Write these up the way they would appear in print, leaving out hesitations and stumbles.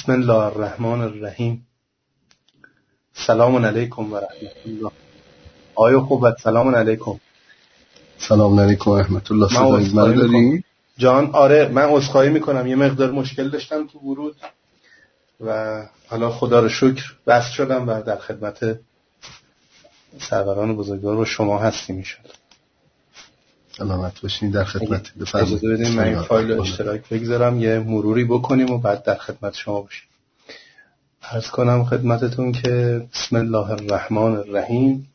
بسم الله الرحمن الرحیم. سلام علیکم و رحمت الله. آیا خوبت؟ سلام علیکم. سلام علیکم و رحمت الله. صدای من داری؟ جان آره، من عذرخواهی میکنم، یه مقدار مشکل داشتم تو ورود و حالا خدا رو شکر بس شدم و در خدمت سروران بزرگوار و شما هستیم انشالله. سلامت باشین. در خدمت. بفرمایید. اجازه بدین من این فایل رو اشتراک بگذارم، یه مروری بکنیم و بعد در خدمت شما باشیم. عرض کنم خدمتتون که بسم الله الرحمن الرحیم.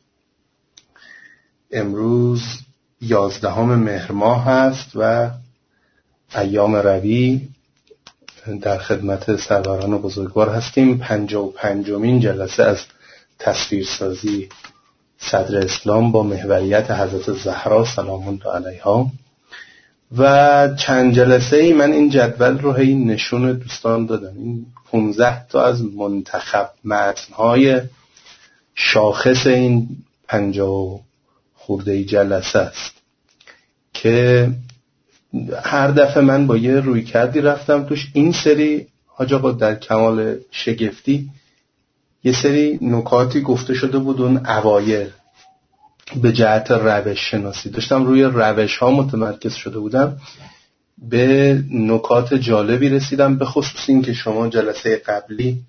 امروز 11 مهر ماه هست و ایام ربیع. در خدمت سروران بزرگوار هستیم. 55مین جلسه از تصویرسازی صدر اسلام با محوریت حضرت زهرا سلام الله علیها و چند جلسه ای من این جدول رو هی نشون دوستان دادم. این 15 تا از منتخب متن‌های شاخص این 50 خورده جلسه است که هر دفعه من با یه رویکردی رفتم توش. این سری حاج آقا در کمال شگفتی یه سری نکاتی گفته شده بود اون اوایل به جهت روش شناسی، داشتم روی روش ها متمرکز شده بودم، به نکات جالبی رسیدم، به خصوص این که شما جلسه قبلی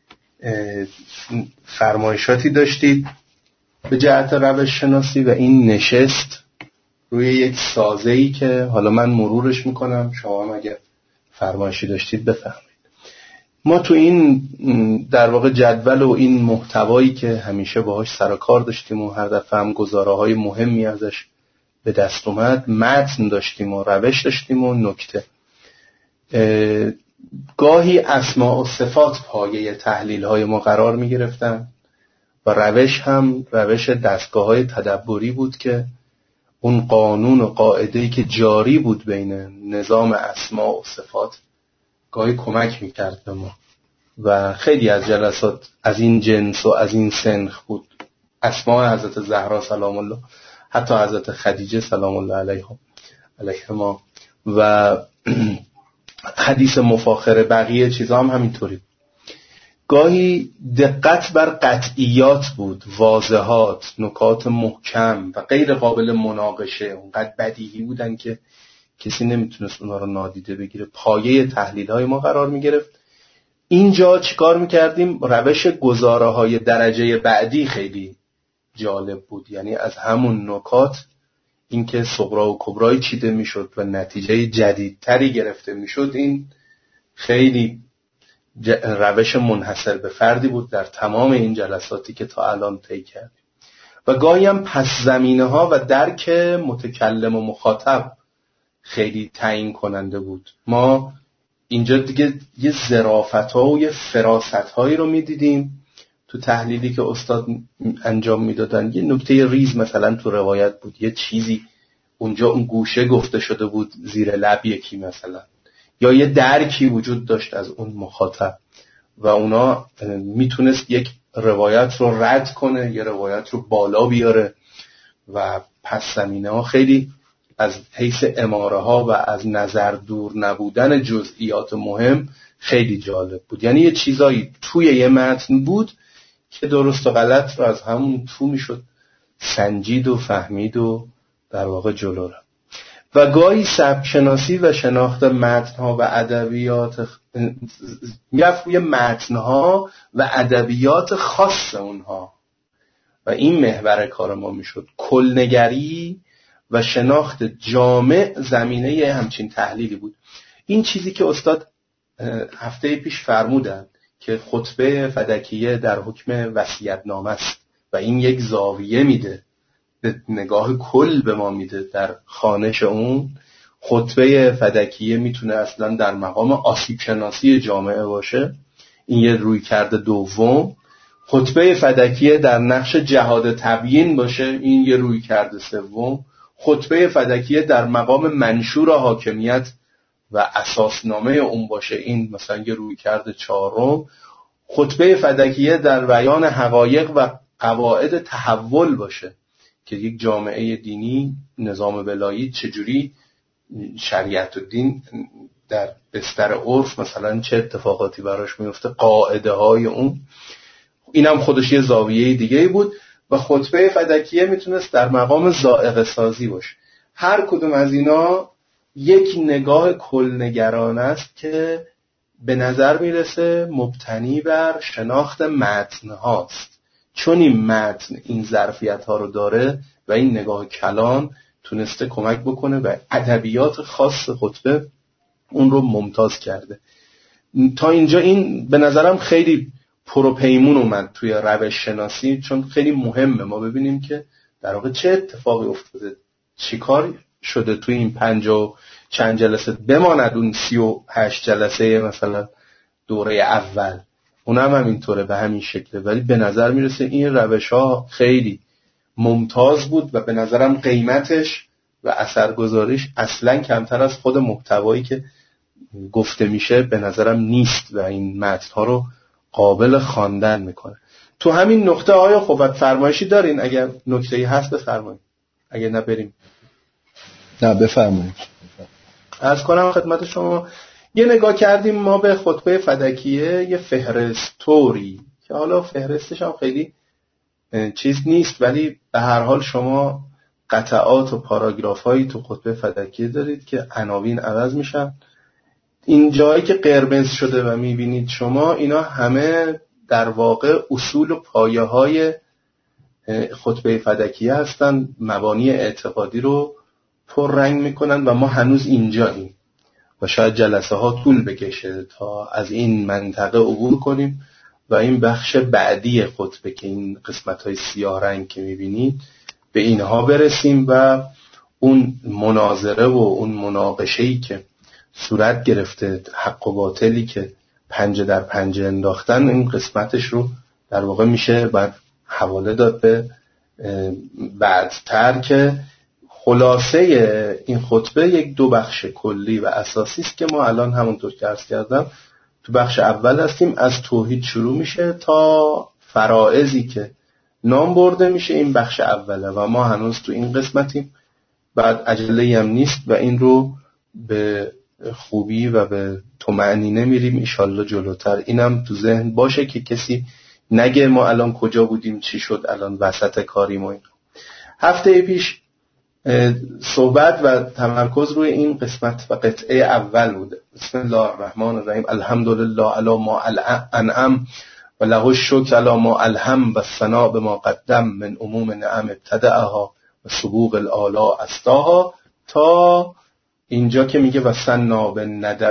فرمایشاتی داشتید به جهت روش شناسی و این نشست روی یک سازه‌ای که حالا من مرورش میکنم، شما هم اگر فرمایشی داشتید بفرمایید. ما تو این در واقع جدول و این محتوایی که همیشه باهاش سر و کار داشتیم و هر دفعه هم گزاره‌های مهمی ازش به دست اومد، متن داشتیم و روش داشتیم و نکته. گاهی اسماء و صفات پایه تحلیل‌های ما قرار می‌گرفتن و روش هم روش دستگاه‌های تدبری بود که اون قانون و قاعده‌ای که جاری بود بین نظام اسماء و صفات گاهی کمک می‌کرد به ما و خیلی از جلسات از این جنس و از این سنخ بود. اسماء حضرت زهرا سلام الله، حتی حضرت خدیجه سلام الله علیهما و حدیث مفاخره، بقیه چیزا هم همینطوری. گاهی دقت بر قطعیات بود، واضحات، نکات محکم و غیر قابل مناقشه، اونقدر بدیهی بودن که کسی نمیتونست اونا رو نادیده بگیره، پایه تحلیل های ما قرار میگرفت. اینجا چیکار میکردیم؟ روش گزاره های درجه بعدی خیلی جالب بود، یعنی از همون نکات اینکه صغرا و کبرای چیده میشد و نتیجه جدیدتری گرفته میشد. این خیلی روش منحصر به فردی بود در تمام این جلساتی که تا الان طی کردیم. و گاهی هم پس زمینه ها و درک متکلم و مخاطب خیلی تعیین کننده بود. ما اینجا دیگه یه ظرافت‌ها و یه فراست‌هایی رو می‌دیدیم تو تحلیلی که استاد انجام میدادن. یه نکته ریز مثلا تو روایت بود، یه چیزی اونجا اون گوشه گفته شده بود زیر لب یکی مثلا، یا یه درکی وجود داشت از اون مخاطب و اونا میتونست یک روایت رو رد کنه، یه روایت رو بالا بیاره و پس زمینه ها خیلی از حیث اماره ها و از نظر دور نبودن جزئیات مهم خیلی جالب بود. یعنی یه چیزایی توی یه متن بود که درست و غلط رو از همون تو میشد سنجید و فهمید و در واقع جلو رفت. و گاهی سبک شناسی و شناخت متن‌ها و ادبیات میرفت روی متن‌ها و ادبیات خاص اونها و این محور کار ما میشد. کلنگری و شناخت جامع زمینه همچین تحلیلی بود. این چیزی که استاد هفته پیش فرمودن که خطبه فدکیه در حکم وصیت‌نامه است و این یک زاویه میده، نگاه کل به ما میده در خوانش اون. خطبه فدکیه میتونه اصلا در مقام آسیب شناسی جامعه باشه، این یه رویکرد دوم. خطبه فدکیه در نقش جهاد تبیین باشه، این یه رویکرد سوم. خطبه فدکیه در مقام منشور حاکمیت و اساسنامه اون باشه، این مثلا یه رویکرد چهارم. خطبه فدکیه در بیان حقایق و قواعد تحول باشه که یک جامعه دینی، نظام ولایی چجوری شریعت و دین در بستر عرف مثلا چه اتفاقاتی براش میفته، قاعده های اون، اینم خودش یه زاویه دیگه بود. و خطبه فدکیه میتونست در مقام ذائقه سازی باشه. هر کدوم از اینا یک نگاه کلنگرانه است که به نظر میرسه مبتنی بر شناخت متن هاست، چون این متن این ظرفیت ها رو داره و این نگاه کلان تونسته کمک بکنه و ادبیات خاص خطبه اون رو ممتاز کرده. تا اینجا این به نظرم خیلی پروپیمون اومد توی روش شناسی، چون خیلی مهمه ما ببینیم که در واقع چه اتفاقی افتاده، چی کار شده توی این 50 چند جلسه بماند اون 38 جلسه مثلا دوره اول، اونم همینطوره به همین شکله. ولی به نظر میرسه این روش ها خیلی ممتاز بود و به نظرم قیمتش و اثرگذاریش اصلا کمتر از خود محتوایی که گفته میشه به نظرم نیست و این متن ها رو قابل خواندن میکنه. تو همین نقطه آیا خب فرمایشی دارین؟ اگر نکته‌ای هست بفرمایید، اگر نه بریم. نه بفرمایید. عرض کنم خدمت شما یه نگاه کردیم ما به خطبه فدکیه، یه فهرستوری که حالا فهرستش هم خیلی چیز نیست، ولی به هر حال شما قطعات و پاراگراف هایی تو خطبه فدکیه دارید که عناوین عوض میشن. این جایی که قرمز شده و میبینید شما، اینا همه در واقع اصول و پایه های خطبه فدکیه هستن، مبانی اعتقادی رو پررنگ میکنن و ما هنوز اینجاییم و شاید جلسه ها طول بکشه تا از این منطقه عبور کنیم و این بخش بعدی خطبه که این قسمت های سیاه رنگ که میبینید به اینها برسیم و اون مناظره و اون مناقشه‌ای که صورت گرفته، حق و باطلی که پنجه در پنجه انداختن، این قسمتش رو در واقع میشه بعد حواله داد به بعدتر که خلاصه این خطبه یک دو بخش کلی و اساسی است که ما الان همونطور که عرض کردم تو بخش اول هستیم. از توحید شروع میشه تا فرائضی که نام برده میشه، این بخش اوله و ما هنوز تو این قسمتیم. بعد عجله‌ای هم نیست و این رو به خوبی و به طمأنینه میریم انشالله جلوتر. اینم تو ذهن باشه که کسی نگه ما الان کجا بودیم چی شد الان وسط کاریم و این. هفته پیش صحبت و تمرکز روی این قسمت و قطعه اول بوده. بسم الله الرحمن الرحیم. الحمدلله علی ما انعم و له الشکر علی ما الهم و الثناء بما قدم من عموم نعم ابتدعها و سبوق الاعلی اسطاها، تا اینجا که میگه و ثنا به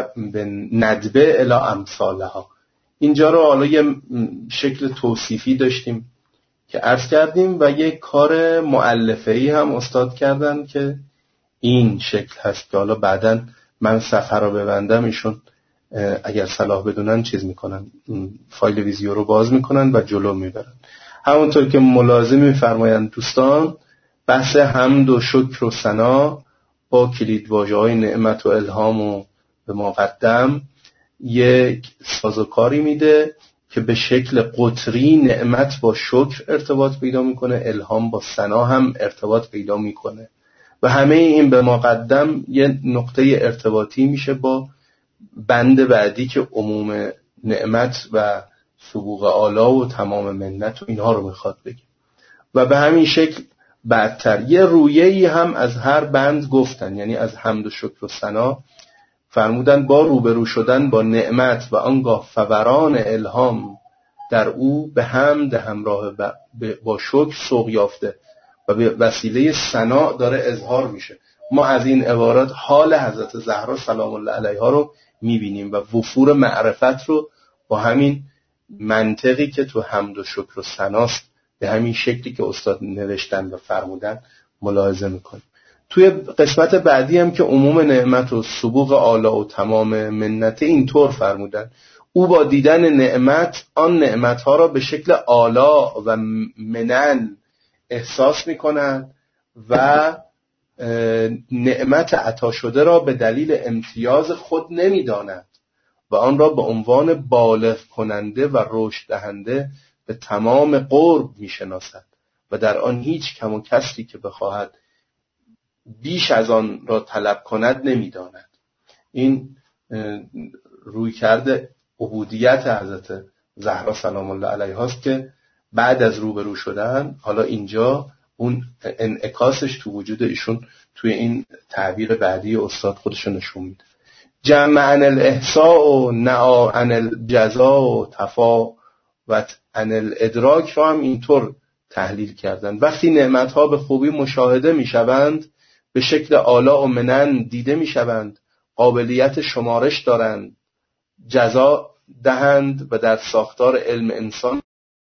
ندبه الی امثالها. اینجا رو حالا یه شکل توصیفی داشتیم که عرض کردیم و یک کار مؤلفه‌ای هم استاد کردن که این شکل هست که حالا بعداً من صفحه رو ببندم ایشون اگر صلاح بدونن چیز میکنن، فایل ویدیو رو باز میکنن و جلو میبرن. همونطور که ملاحظه میفرمایند دوستان، بحث حمد و شکر و ثنا با کلیدواژه‌های نعمت و الهام و به ما قدم یک سازوکاری میده که به شکل قطری نعمت با شکر ارتباط پیدا میکنه، الهام با ثنا هم ارتباط پیدا میکنه و همه این به ما قدم یه نقطه ارتباطی میشه با بند بعدی که عموم نعمت و سبوق اعلی و تمام منت و اینها رو میخواد بگه. و به همین شکل بعدتر یه رویه‌ای هم از هر بند گفتن، یعنی از حمد و شکر و ثنا فرمودن با روبرو شدن با نعمت و آنگاه فوران الهام در او به حمد همراه با شکر سوق یافته و به وسیله ثنا داره اظهار میشه. ما از این عبارات حال حضرت زهرا سلام الله علیها رو میبینیم و وفور معرفت رو با همین منطقی که تو حمد و شکر و ثناست به همین شکلی که استاد نوشتن و فرمودن ملاحظه میکنیم. توی قسمت بعدی هم که عموم نعمت و سبوق اعلی و تمام منت اینطور فرمودن، او با دیدن نعمت آن نعمتها را به شکل اعلی و منن احساس میکنن و نعمت عطا شده را به دلیل امتیاز خود نمیدانند و آن را به عنوان بالغ کننده و رشد دهنده به تمام قرب میشناسد و در آن هیچ کم و کسری که بخواهد بیش از آن را طلب کند نمیداند. این روی کرده عبودیت حضرت زهرا سلام الله علیها است که بعد از روبرو شدن حالا اینجا اون انعکاسش تو وجود ایشون توی این تعبیر بعدی استاد خودشون نشون میده. جمع عن الاحصاء و نعا عن الجزا و تفاوت عن الادراک را هم اینطور تحلیل کردن. وقتی نعمتها به خوبی مشاهده میشوند، به شکل آلاء و منن دیده میشوند، قابلیت شمارش دارند، جزا دهند و در ساختار علم انسان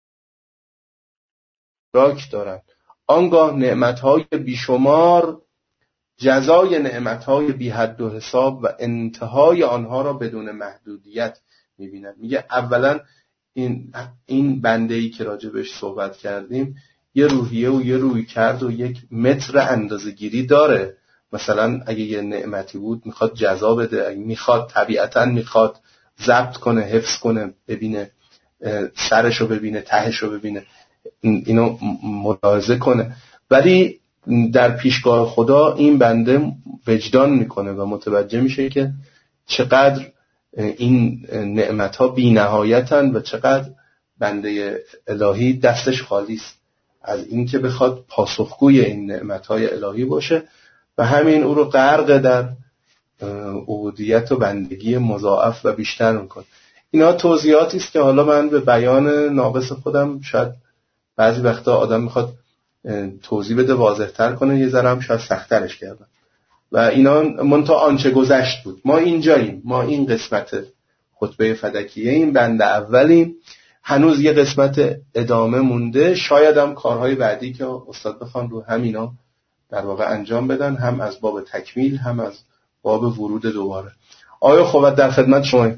ادراک دارند، آنگاه نعمتهای بیشمار جزای نعمتهای بی حد و حساب و انتهای آنها را بدون محدودیت می‌بینند. میگه اولا این بنده‌ای که راجبش صحبت کردیم یه روحیه و یه روی کرد و یک متر اندازه‌گیری داره. مثلا اگه یه نعمتی بود میخواد جزا بده، اگه میخواد طبیعتاً میخواد ضبط کنه، حفظ کنه، ببینه سرشو ببینه، تهشو ببینه، اینو ملاحظه کنه. ولی در پیشگاه خدا این بنده وجدان میکنه و متوجه میشه که چقدر این نعمتها بی نهایتن و چقدر بنده الهی دستش خالی است از این که بخواد پاسخگوی این نعمتهای الهی باشه و همین او رو غرق در عبودیت و بندگی مضاعف و بیشتر میکنه. اینا توضیحاتی است که حالا من به بیان ناقص خودم شاید بعضی وقتا آدم میخواد توضیح بده، واضح‌تر کنه، یه ذره هم شاید سخت‌ترش کردم و اینا منتها آنچه گذشت بود. ما اینجاییم، ما این قسمت خطبه فدکیه این بند اولیم، هنوز یه قسمت ادامه مونده، شاید هم کارهای بعدی که استاد بخوان رو همینا در واقع انجام بدن، هم از باب تکمیل هم از باب ورود دوباره. آیا خوبت در خدمت شما؟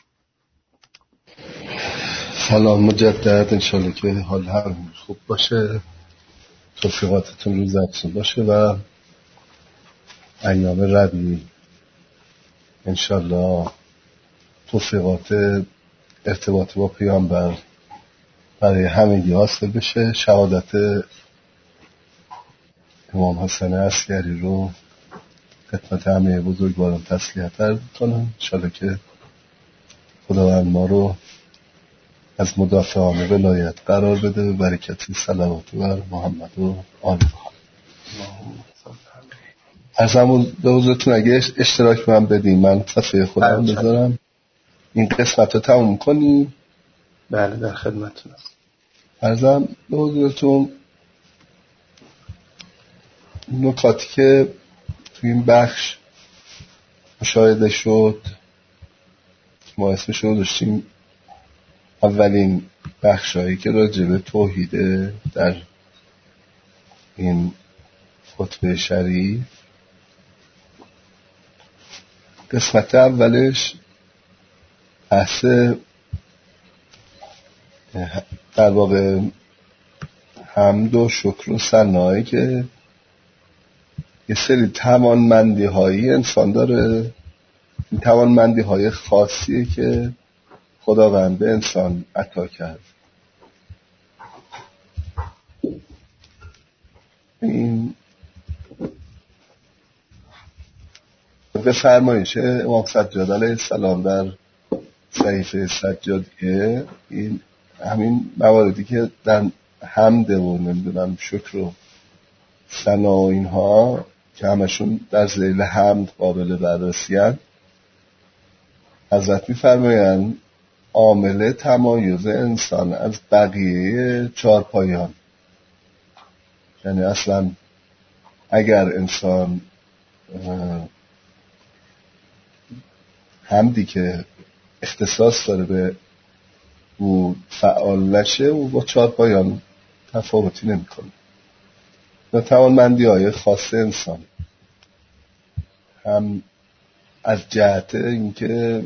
سلام مجدد، انشالله که حال هم خوب باشه، توفیقاتتون روز افزون باشه و ایام ربیع انشالله توفیقات ارتباط با پیامبر برای همگی حاصل بشه. شهادت امام حسن عسکری رو خدمت همه بزرگواران تسلیت عرض کنم. انشالله که خداوند ما رو از مدافعان ولایت قرار بده به برکت صلوات بر محمد و آل محمد. ارزمون به حضورتون اگه اشتراک من بدیم، من صفحه خودم بذارم، این قسمت رو تموم کنیم. بله در خدمتتونم. ارزم به حضورتون نکاتی که توی این بخش مشاهده شد، ما اسمش رو داشتیم اولین بخشایی که راجع به توحیده در این خطبه شریف. قسمت اولش بحث در واقع حمد و شکر و ثنایی که یه سری توانمندی هایی انسان داره، این توانمندی های خاصیه که خداوند به انسان عطا کرد. این به فرمایش امام سجاد علیه السلام در صحیفه سجادیه، این همین مواردی که در حمد و نمیدونم شکر و ثنا و اینها که همشون در ذیل حمد قابل بررسی هستند، حضرت می‌فرمایند عامل تمایز انسان از بقیه چارپایان، یعنی اصلا اگر انسان حمدی که اختصاص داره به او فعال نشه، او با چارپایان تفاوتی نمی‌کنه. و توانمندی های خاص انسان هم از جهت اینکه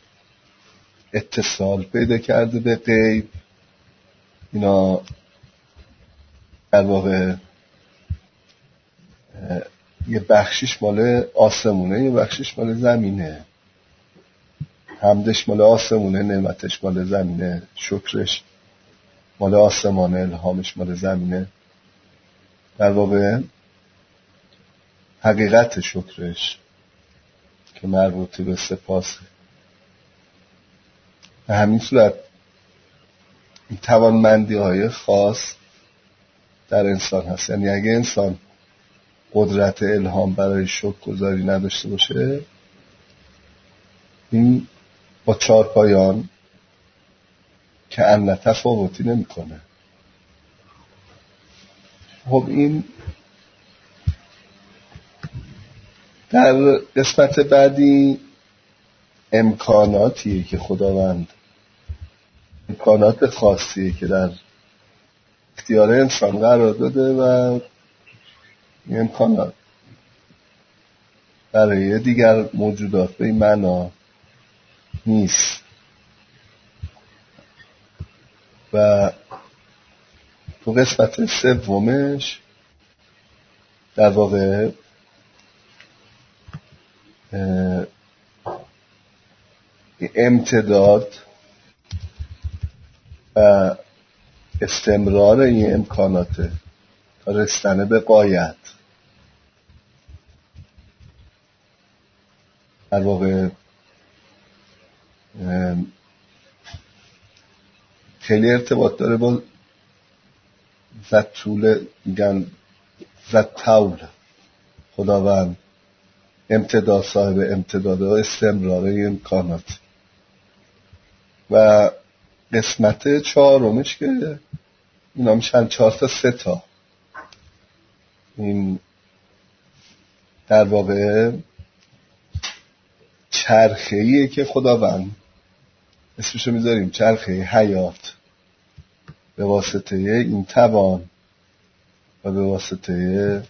اتصال پیدا کرده به غیب، اینا در واقع یه بخشش مال آسمونه، یه بخشش مال زمینه. حمدش مال آسمونه، نعمتش مال زمینه، شکرش مال آسمانه، الهامش مال زمینه. در واقع حقیقت شکرش که مربوط به سپاس به همین صورت این توانمندی های خاص در انسان هست. یعنی اگه انسان قدرت الهام برای شکرگزاری نداشته باشه، این با چارپایان که ان تفاوتی نمیکنه. خب این در قسمت بعدی امکاناتیه که خداوند، امکانات خاصیه که در اختیار انسان قرار داده و این امکانات برای دیگر موجودات به این معنا نیست. و تو قسمت سومش در واقع امتداد و استمرار این امکانات تا رسیدن به غایت، در واقع خیلی ارتباط داره با طول، میگن طول خداوند امتداد، صاحب امتداد و استمرار امکانات. و قسمت چهارمش که اینا میشن 4 تا 3 تا، این در واقع چرخه‌ایه که خداوند اسمشو میذاریم چرخه حیات، به واسطه این توان و به واسطه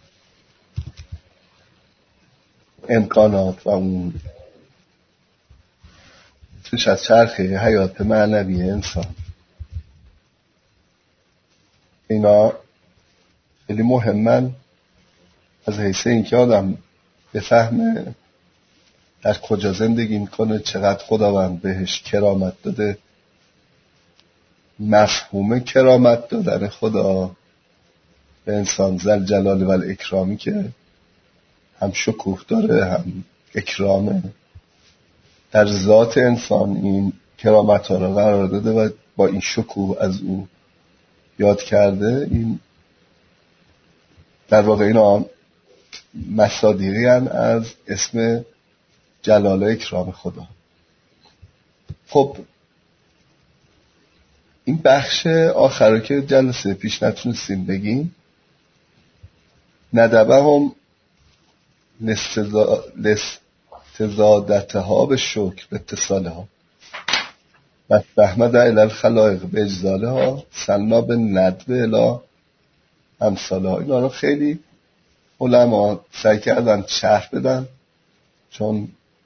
امکانات و اون توش از چرخه حیات معنوی انسان. اینا خیلی مهمن از حیث اینکه آدم بفهمه در کجا زندگی میکنه، چقدر خداوند بهش کرامت داده. مفهوم کرامت دادن خدا به انسان ذل جلال و الاکرامی که هم شکوه داره هم اکرامه، در ذات انسان این کرامت ها را قرار داده و با این شکوه از او یاد کرده. این در واقع اینا مصادیقی هستند از اسم جلال و اکرام خدا. خب این بخش آخر که جلسه پیش نتونستیم بگیم، ندبه هم لستزادتها به شکر به اتصاله ها و احمد الی الخلائق به اجزاله ها سنا به ندبه الی امثاله ها. اینا رو خیلی علما سعی کردن شرح بدن، چون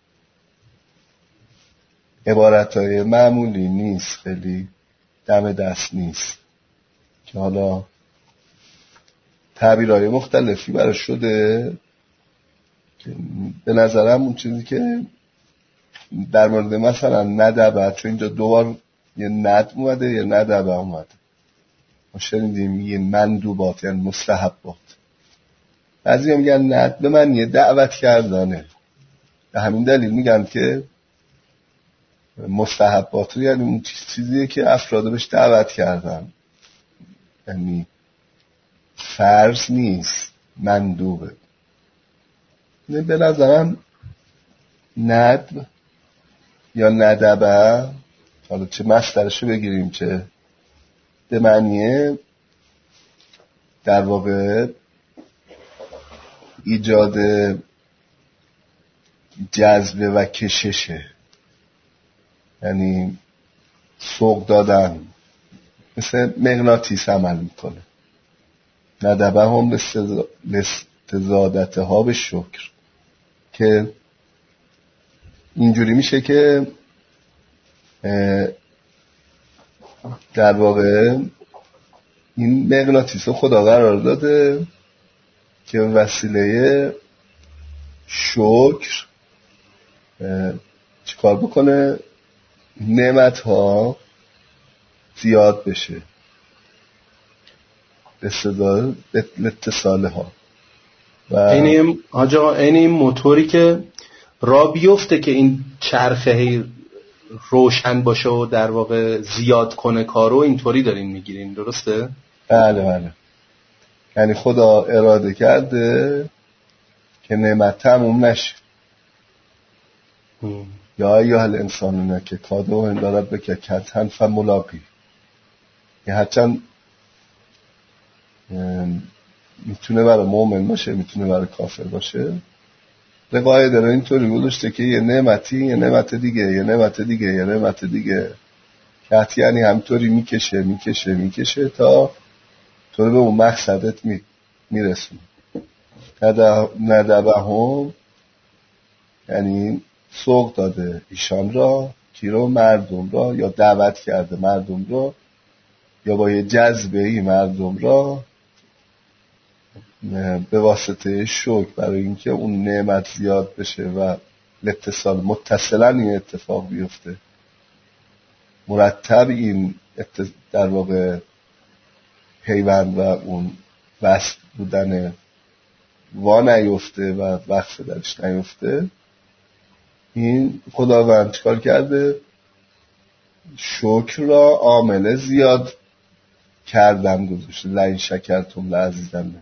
عبارتهای معمولی نیست، خیلی دم دست نیست که حالا تعبیرهای مختلفی براش شده که به نظرم اون چیزی که در مورد مثلا ندبه، چون اینجا دوبار یه ندب اومده یه ندبه اومده، ما شنیدیم یه مندوبات یعنی مستحبات، بعضی هم میگن ندب من یه دعوت کردنه. به همین دلیل میگن که مستحبات یعنی اون چیزیه که افراد بهش دعوت کردن، یعنی فرض نیست، مندوبه. به نظرم ندب یا ندبه، حالا چه مصدرشو بگیریم چه به معنی در واقع ایجاد جذبه و کششه، یعنی سوق دادن، مثل مغناطیس عمل میکنه. ندبه هم لستزادته ها به شکر، که اینجوری میشه که در واقع این مغناطیس رو خدا قرار داده که وسیله شکر چیکار بکنه؟ نعمت ها زیاد بشه، اتصاله ها. و این موتوری که را بیفته که این چرخه روشن باشه و در واقع زیاد کنه کارو، اینطوری دارین میگیرین، درسته؟ بله بله. یعنی خدا اراده کرده که نعمت تموم نشه. یا ایها الانسان که کادو اندارد بکه کتن فملاقی. یه هرچند میتونه برای مؤمن باشه، میتونه برای کافر باشه، روایت داره اینطوری گذاشته که یه نعمتی، یه نعمت دیگه، یه نعمت دیگه، یه نعمت دیگه، که یعنی همطوری میکشه تا تو به اون مقصدت میرسون. ندبه هم یعنی سوق داده ایشان را، کی رو؟ مردم را، یا دعوت کرده مردم را، یا با یه جذبه‌ای مردم را به واسطه شکر، برای اینکه اون نعمت زیاد بشه و اتصال متصلا این اتفاق بیفته، مرتب این در واقع پیوند و اون وصل بودن نیفته و وقف درش نیفته. این خداوند چکار کرده؟ شکر را عامل زیاد کردن گذاشته. لئن شکرتم لأزیدنکم.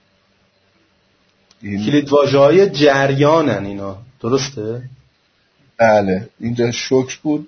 کلیدواژه‌های جریانن اینا، درسته؟ بله. اینجا شکر بود،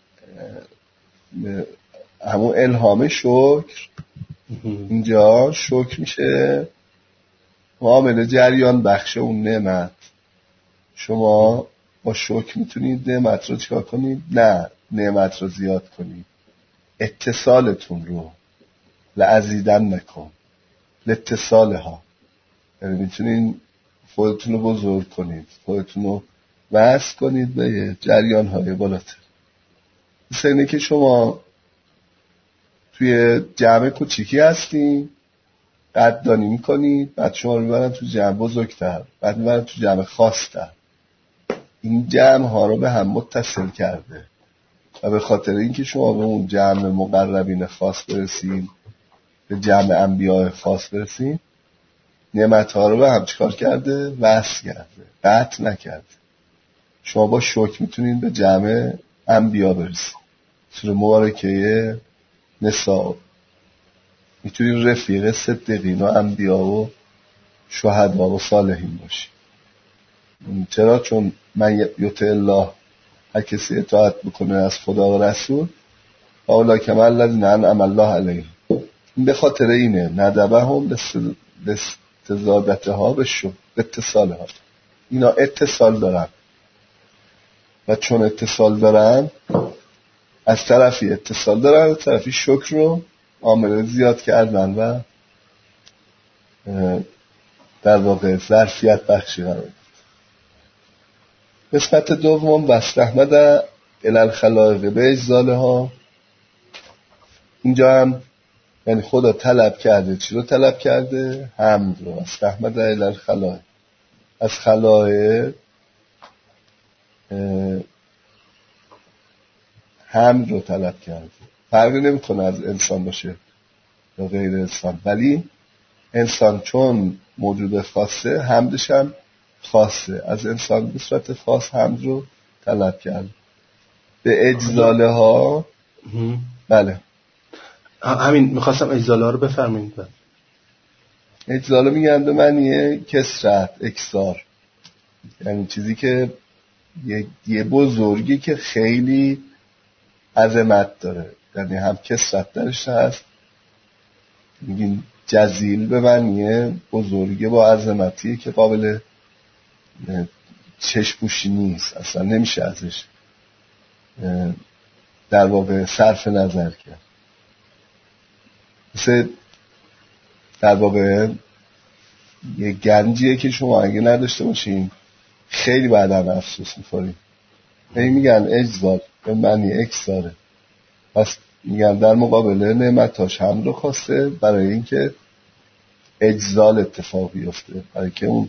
همون الهام شکر. اینجا شکر میشه عامل جریان بخش اون نعمت. شما با شکر میتونید نعمت رو چکار کنید؟ نه، نعمت رو زیاد کنید. اتصالتون رو لأزیدنکم، لاتصالها، یعنی میتونید خودتون رو بزرگ کنید، خودتون رو وصل کنید به جریان های بالاتر. مثل اینه که شما توی جمع کوچیکی هستین، قدردانی میکنید، بعد شما رو میبرن تو جمع بزرگتر، بعد میبرن تو جمع خاصتر. این جمع ها رو به هم متصل کرده و به خاطر اینکه شما به اون جمع مقربین خاص برسید، به جمع انبیاء خاص برسید، نعمت ها رو به هم چکار کرده؟ وصل کرده، قطع نکرده. شما با شکر میتونید به جمع انبیاء برسید. سوره مبارکه نساء میتونید رفیق صدیقین و انبیاء و شهدا و صالحین باشید. چرا؟ چون من یطع الله، هر کسی اطاعت بکنه از خدا و رسول، اولئک مع الذین انعم الله علیهم. این به خاطر اینه ندبهم لاستزادتها به اتصالها. اینا اتصال دارن و چون اتصال دارن، از طرفی اتصال دارن، از طرفی شکر رو عامل زیاد کردن و در واقع ظرفیت بخشی قرار داد. قسمت دوم واستحمد الی الخلائق باجزالها. اینجا هم یعنی خدا طلب کرده، چی رو طلب کرده؟ حمد رو. واستحمد الی الخلائق، از خلائق حمد رو طلب کرده. فرقی نمیکنه از انسان باشه یا غیر انسان، ولی انسان چون موجود خاصه، حمدش هم خاصه. از انسان به صورت خاص حمد رو طلب کرده. به اجزاله ها. بله همین میخواستم اجزاله ها رو بفرمایید. اجزاله میگن به معنی کثرت، اکثار، یعنی چیزی که یه بزرگی که خیلی عظمت داره، یعنی هم کثرت درش هست. میگین جزیل به معنی بزرگی با عظمتی که قابل چشم‌پوشی نیست، اصلا نمیشه ازش در واقع صرف نظر کرد. مثل در واقع یه گنجیه که شما اگه نداشته باشین خیلی بعداً افسوس می‌خورین. میگن اجزال به معنی اکثاره. پس میگن در مقابل نعمتاش هم رو خواسته برای اینکه اجزال اتفاق بیفته، برای که اون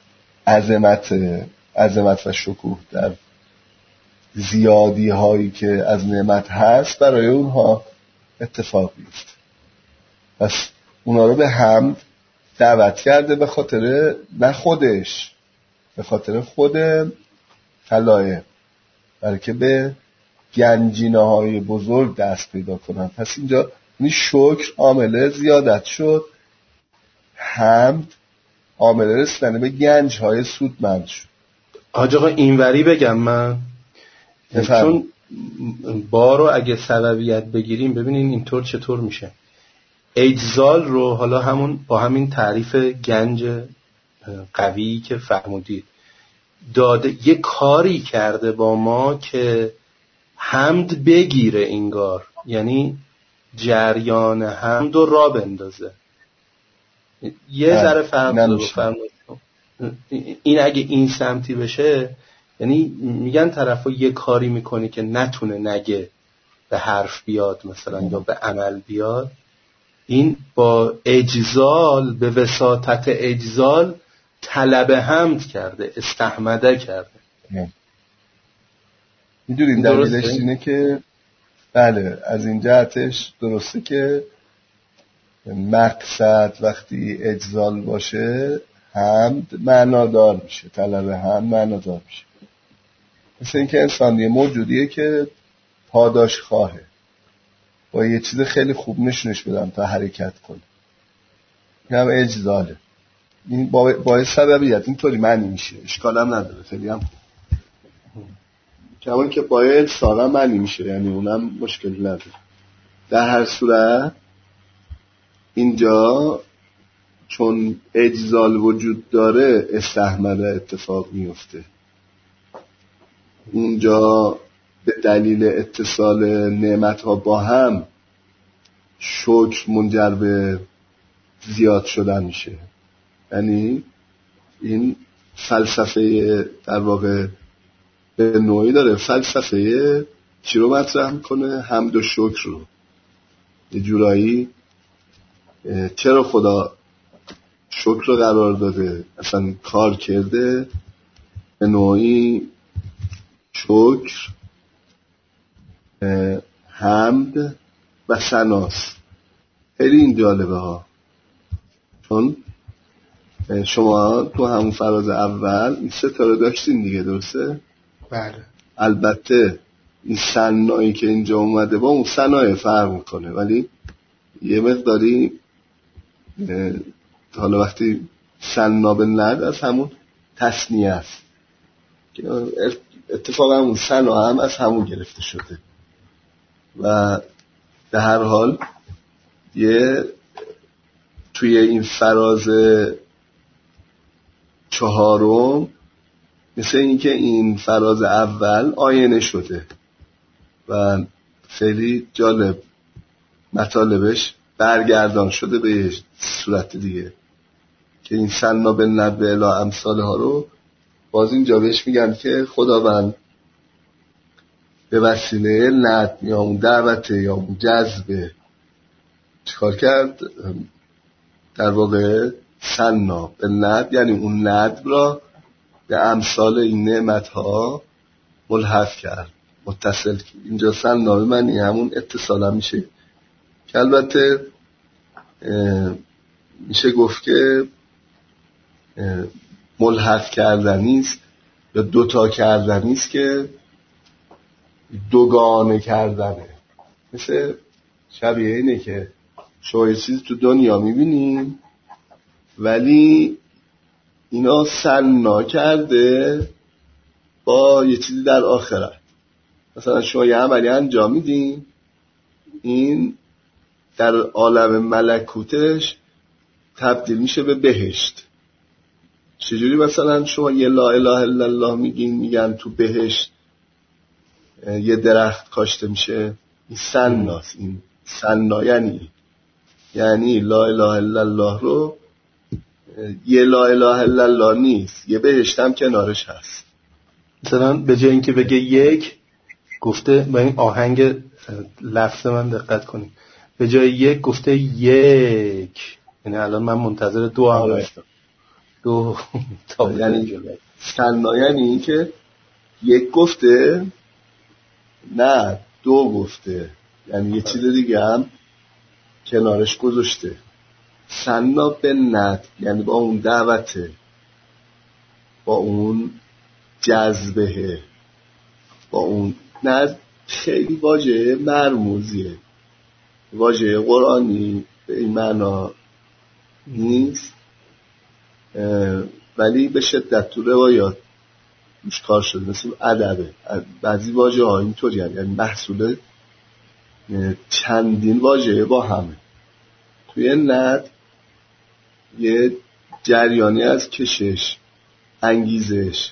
عظمت و شکوه در زیادی هایی که از نعمت هست برای اونها اتفاق بیفته. پس اونا رو به حمد دعوت کرده، به خاطر نه خودش، به خاطر خود خلائق، برای که به گنجینه های بزرگ دست پیدا کنن. پس اینجا این شکر عامل زیادت شد، حمد عامل رسیدن به گنج های سودمند شد. آقا اینوری بگم من چون با رو اگه سببیت بگیریم ببینین اینطور چطور میشه. اجزال رو حالا همون با همین تعریف گنج قوی که فرمودید داده، یه کاری کرده با ما که حمد بگیره انگار، یعنی جریان حمد رو را بندازه. یه ذره فرمود این اگه این سمتی بشه، یعنی میگن طرفو یه کاری میکنه که نتونه نگه به حرف بیاد مثلا یا به عمل بیاد، این با اجزال به وساطت اجزال طلب حمد کرده، استحمده کرده. میدونید دلیلش اینه که بله از این جهتش درسته که مقصد وقتی اجزال باشه حمد معنادار میشه، طلب حمد معنادار میشه. مثل این که انسان یه موجودیه که پاداش خواهه، با یه چیز خیلی خوب نشونش بدم تا حرکت کنه، این هم اجزاله. این با سببیت اینطوری معنی میشه، اشکال هم نداره، خیلی هم کمان که باید سالا معنی میشه، یعنی اونم مشکل نداره. در هر صورت اینجا چون اجزال وجود داره استحمله اتفاق میفته. اونجا به دلیل اتصال نعمت‌ها با هم شکر منجر به زیاد شدن میشه. یعنی این فلسفه در واقع به نوعی داره فلسفه چی رو مطرح میکنه؟ حمد و شکر رو. یه جورایی چرا خدا شکر رو قرار داده، اصلا کار کرده به نوعی شکر، حمد و ثناست. خیلی این جالبه ها، چون شما تو همون فراز اول این سه تا رو داشتین دیگه، درسته؟ بله. البته این ثنایی که اینجا اومده با اون ثنای فرق میکنه، ولی یه مقداری حالا وقتی ثنا به ند از همون تثنیه است، اتفاقا اون ثنا هم از همون گرفته شده و به هر حال یه توی این فراز چهارم مثل اینکه این فراز اول آینه شده و خیلی جالب مطالبش برگردان شده به یه صورت دیگه که این ثنا بالنبع الی امثالها رو باز اینجا بهش میگن که خداوند به وسیله ند یا اون دعوت یا اون جذبه چیکار کرد؟ در واقع ثنا بالنبع یعنی اون ند را به امثال این نعمت‌ها ملحق کرد، متصل کرد. اینجا ثنا به معنی همون اتصال هم میشه که البته میشه گفت که ملحق کردنیست یا دوتا کردنیست که دوگانه کردنه. مثل شبیه اینه که شما یه چیزی تو دنیا میبینیم ولی اینا ثنا کرده با یه چیزی در آخرت. مثلا شما یه عملی انجام میدین، این در عالم ملکوتش تبدیل میشه به بهشت. چجوری مثلا شما یه لا اله الا الله میگن تو بهشت یه درخت کاشته میشه؟ این ثناست. این ثنا یعنی لا اله الا الله رو یه لا اله الا الله نیست، یه بهشت هم کنارش هست. مثلا به جای اینکه بگه یک گفته، با این آهنگ لفظ من دقت کنیم، به جای یک گفته یک. یعنی الان من منتظر دو هم هستم. دو تا یعنی ثنا یعنی این که یک گفته نه دو گفته، یعنی یه چیز دیگه هم کنارش گذاشته. ثنا بالنبع یعنی با اون دعوته، با اون جذبه، با اون نه خیلی واژه مرموزیه، واژه قرآنی به این معنا نیست، ولی به شدت تو روایات روش کار شده، مثل ادبه. بعضی واژه ها اینطوری یعنی محصول چندین واژه با همه. توی ند یه جریانی از کشش، انگیزش،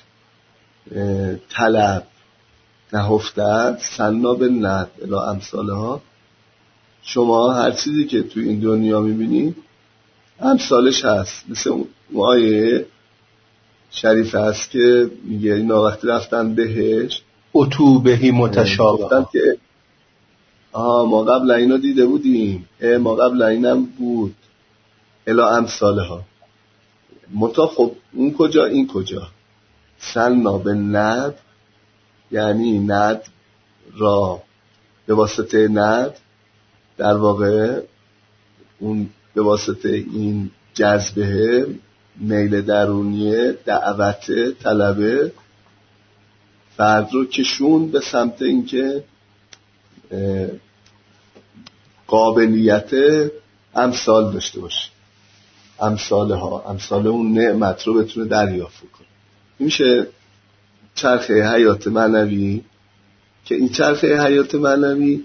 طلب، نهفته، سنا به ند الی امثاله ها. شما هر چیزی که توی این دنیا میبینی امثالش هست. مثل اون آیه شریف هست که میگه اینا وقتی رفتن بهش اتو بهی متشابه، که ما قبل اینا دیده بودیم، ما قبل اینم بود الی امثاله ها. منتها خب اون کجا این کجا؟ سنا به ند یعنی ند را به واسطه ند در واقع اون به واسطه این جذبه، میل درونیه، دعوت، طلبه، فرد رو کشون به سمت اینکه قابلیت امثال داشته باشه، امثال اون نعمت رو بتونه دریافت کنه. میشه چرخه حیات معنوی که این چرخه حیات معنوی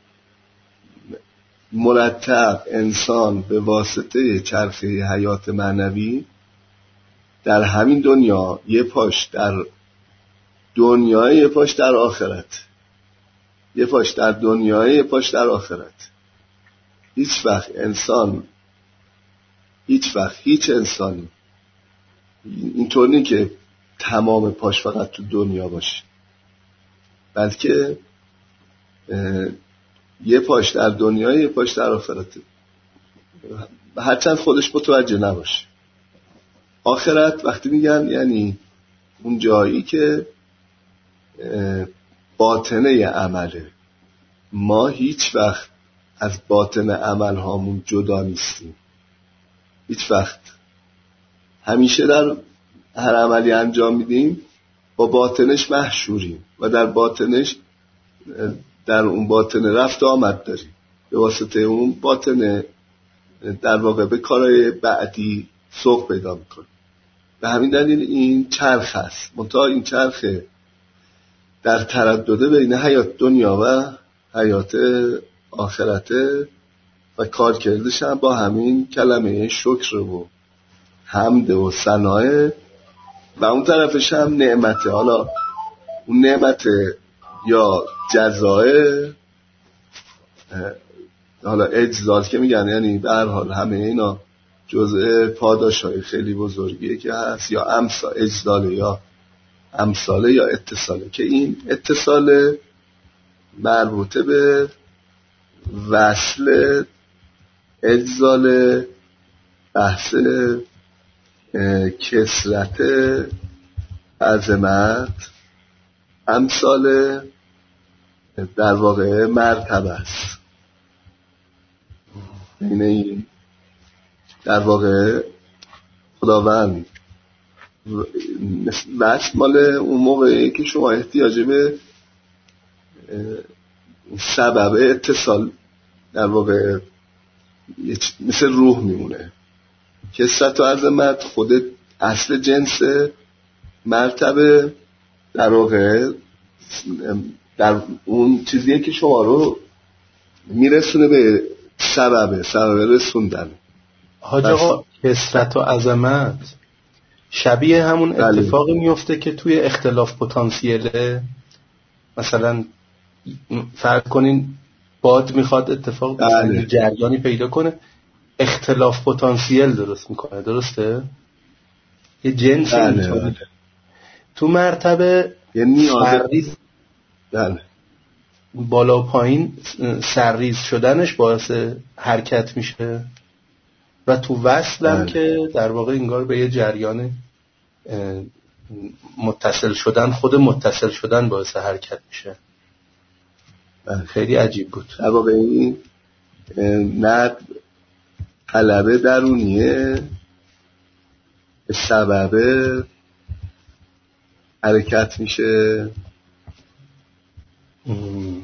مرتب انسان به واسطه چرخه حیات معنوی در همین دنیا یه پاش در دنیا، یه پاش در آخرت، یه پاش در دنیا، یه پاش در آخرت. هیچ وقت هیچ انسانی اینطور نیست که تمام پاش فقط تو دنیا باشه، بلکه یه پاش در دنیا، یه پاش در آخرت، هرچند خودش متوجه نباشه. آخرت وقتی میگن یعنی اون جایی که باطنه عمله. ما هیچ وقت از باطن عمل هامون جدا نیستیم، هیچ وقت. همیشه در هر عملی انجام میدیم با باطنش محشوریم و در باطنش، در اون باطن رفت و آمد داریم، به واسطه اون باطن در واقع به کارهای بعدی سوق پیدا میکنه. به همین دلیل این چرخ هست. منتها این چرخ در تردده بین حیات دنیا و حیات آخرته و کار کردش هم با همین کلمه شکر و حمد و ثنای و اون طرفش هم نعمته. حالا اون نعمت یا جزای، حالا اجزال که میگن، یعنی به هر حال همه اینا جزء پاداش‌های خیلی بزرگیه که هست، یا اجزاله یا امثاله یا اتصاله، که این اتصال مربوطه به وصل، اجزال بحث کسرت عظمت، امثال در واقع مرتبه است. این در واقع خداوند وصل مال اون موقعی که شما احتیاج به سبب اتصال در واقع مثل روح میمونه. کسرت و عظمت خود اصل جنس مرتبه در واقع در اون چیزیه که شما رو میرسونه به سبب رسوندن. حاج آقا کسرت و عظمت شبیه همون اتفاقی میفته که توی اختلاف پتانسیله. مثلا فرض کنین باد میخواد اتفاق جریانی پیدا کنه، اختلاف پتانسیل درست میکنه، درسته؟ یه جنس اینطوری تو مرتبه سرریز بالا پایین سرریز شدنش باعث حرکت میشه و تو وصلم که در واقع انگار به یه جریان متصل شدن، خود متصل شدن باعث حرکت میشه. خیلی عجیب بود. در واقع این نه طلبه درونیه به سبب حرکت میشه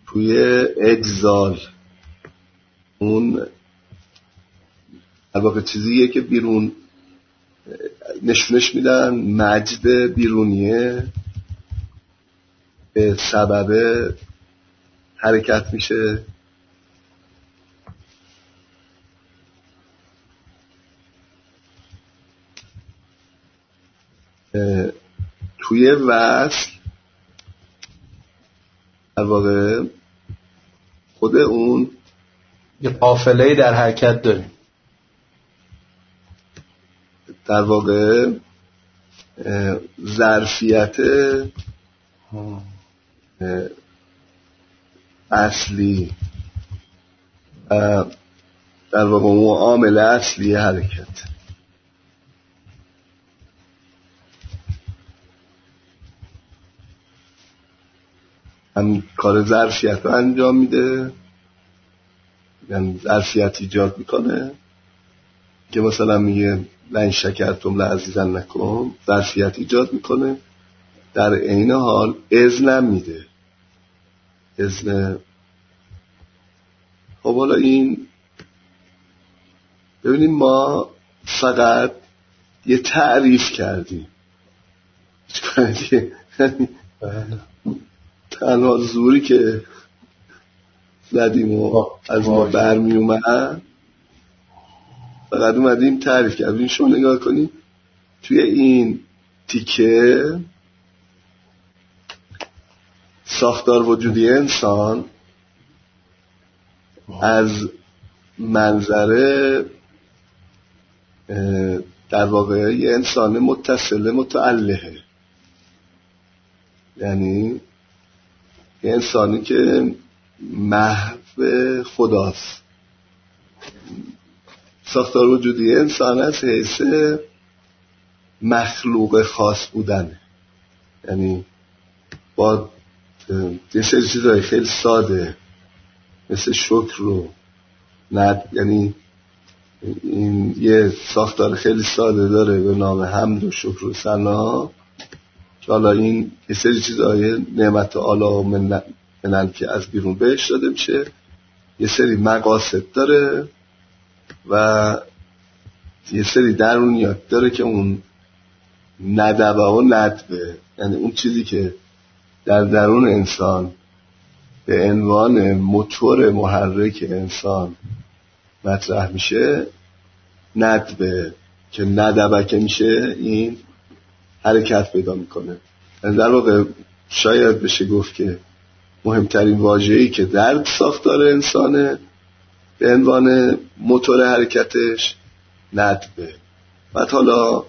توی اجزال اون در واقع چیزیه که بیرون نشونش میدن، مجد بیرونیه به سبب حرکت میشه. توی وصل در واقع خود اون یه قافله‌ای در حرکت داریم، در واقع ظرفیت اصلی در واقع اون عامل اصلی حرکت. هم کار ظرفیت رو انجام میده، یعنی ظرفیت ایجاد میکنه که مثلا میگه لئن شکرتم لأزیدنکم، ظرفیت ایجاد میکنه، در عین حال اذن میده، اذن. خب حالا این ببینیم ما فقط یه تعریف کردیم، تنها زوری که زدیم و از ما برمی اومد فقط اومدیم تعریف کردیم. شما نگاه کنیم توی این تیکه ساختار وجودی انسان از منظر در واقع یه انسان متصل متعلقه، یعنی یه انسانی که محو خداست. ساختار وجودی انسان از حیث مخلوق خاص بودن، یعنی با یه سری چیزهای خیلی ساده مثل شکر رو یعنی این یه ساختار خیلی ساده داره به نام حمد و شکر و ثنا، که حالا این یه سری چیزهای نعمت آلا و منن که از بیرون بهش داده میشه، یه سری مقاصد داره و یه سری درونیات داره که اون ندبه و ندبه، یعنی اون چیزی که در درون انسان به عنوان موتور محرک انسان مطرح میشه، ندبه که ندبه که میشه این حرکت پیدا میکنه. در واقع شاید بشه گفت که مهمترین واژه‌ای که در ساختار انسانه به عنوان موتور حرکتش ندبه. بعد حالا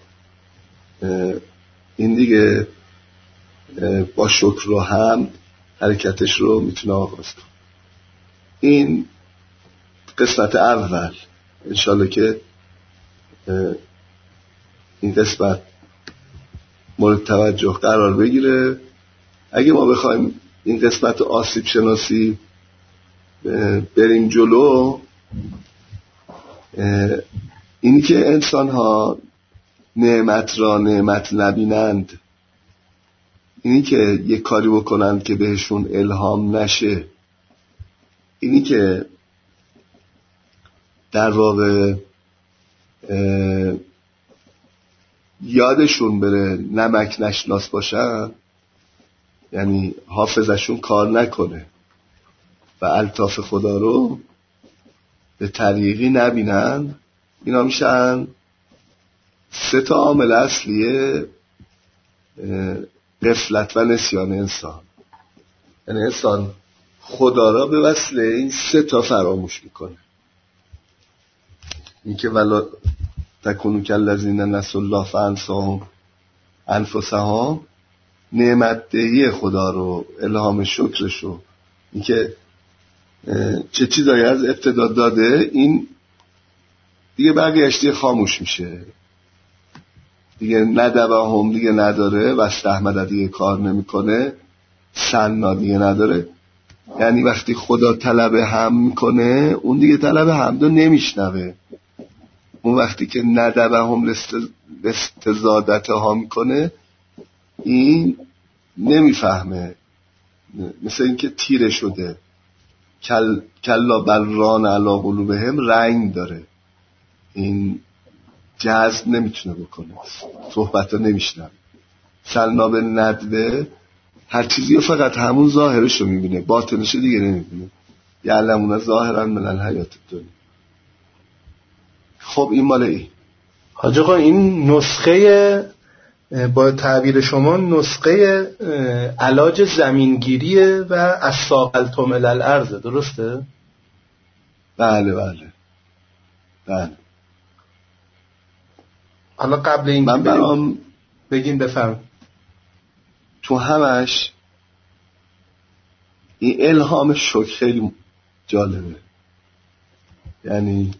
این دیگه با شکر و حمد حرکتش رو میتونه آغاز کنه. این قسمت اول، انشالله که این قسمت مورد توجه قرار بگیره. اگه ما بخوایم این قسمت آسیب شناسی بریم جلو، اینی که انسان ها نعمت را نعمت نبینند، اینی که یک کاری بکنند که بهشون الهام نشه، اینی که در واقع یادشون بره نمک نشناس باشن، یعنی حافظشون کار نکنه و الطاف خدا رو به طریقی نبینن، اینا میشن 3 عامل اصلیه غفلت و نسیان انسان. یعنی انسان خدا را به وسیله این 3 فراموش میکنه. این که ولا تکونو کالذین نسوا الله فانساهم انفسهم، نعمت دهی خدا رو، الهام شکرش رو، این که چه چیزایی از ابتدا داده، این دیگه بقیه‌اش خاموش میشه دیگه. ندبه هم دیگه نداره و استحمد دیگه کار نمیکنه، سنا دیگه نداره. یعنی وقتی خدا طلب هم میکنه اون دیگه طلب حمدو نمیشنوه. اون وقتی که ندبه هم لستزادت ها میکنه این نمیفهمه، مثل اینکه تیره شده. کلا بل ران علی قلوبهم رنگ داره، این جذب نمیتونه بکنه، صحبت ها نمیشنم. سلنا به ندوه هر چیزی رو فقط همون ظاهرش رو میبینه، باطنش دیگه نمیبینه. یعلمون ظاهرا من الحیات الدنیا. خب این مال این حاج آقا، این نسخه با تعبیر شما نسخه علاج زمینگیریه و از ساقلتم الالارض، درسته؟ بله بله بله. حالا قبل این من برام بگیم بفهم تو همش این الهام شکر خیلی جالبه. یعنی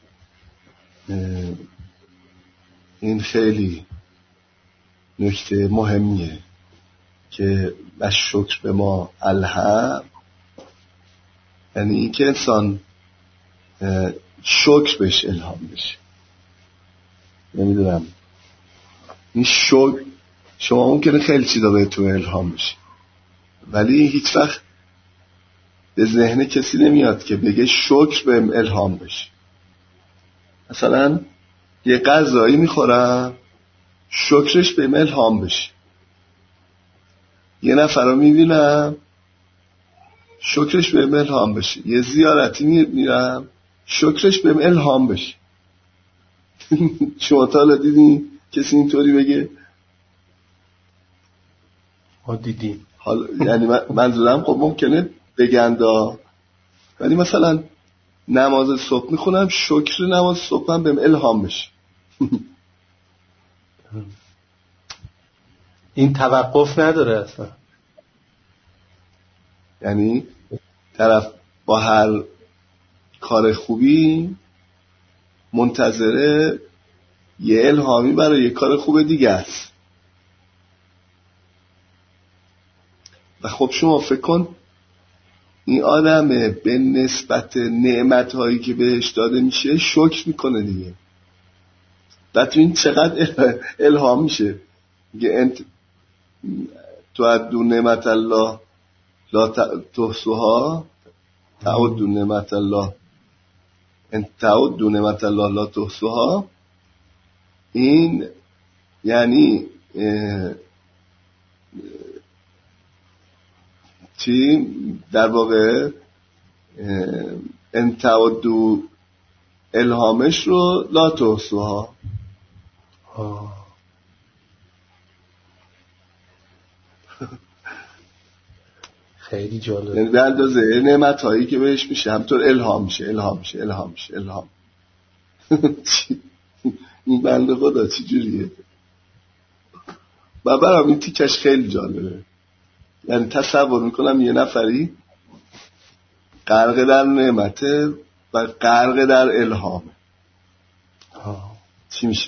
این خیلی نکته مهمیه که و شکر به ما الهم، یعنی این که انسان شکر بهش الهام بشه. نمیدونم این شکر، شما ممکنه خیلی چیزا بهتون الهام بشه ولی هیچ وقت به ذهن کسی نمیاد که بگه شکر بهم الهام بشه. مثلا یه غذایی میخورم شکرش بهم الهام بشه، یه نفر رو میبینم شکرش بهم الهام بشه، یه زیارتی میرم شکرش بهم الهام بشه. شما تا حالا دیدین کسی اینطوری بگه؟ ما دیدیم. حالا یعنی منظورم خب ممکنه بگندا، ولی مثلا نماز صبح میخونم شکر نماز صبحم بهم الهام بشه. این توقف نداره اصلا. یعنی طرف با هر کار خوبی منتظره یه الهامی برای یه کار خوب دیگه است. و خب شما فکر کن این آدم به نسبت نعمت‌هایی که بهش داده میشه شکر میکنه دیگه. بعد تو این چقدر الهام میشه. میگه انت تعدوا نعمت الله لا تحصوها، تعدوا نعمت الله ان تعدوا نعمت الله لا تحصوها. این یعنی چی در واقع ان تعدوا الهامش رو لا تحصوها. خیلی جالب. یعنی به اندازه نعمت هایی که بهش میشه همطور الهام میشه. این بنده خدا چی جوریه؟ و برام این تیکش خیلی جالبه. یعنی تصور میکنم یه نفری غرق در نعمته و غرق در الهامه، چی میشه؟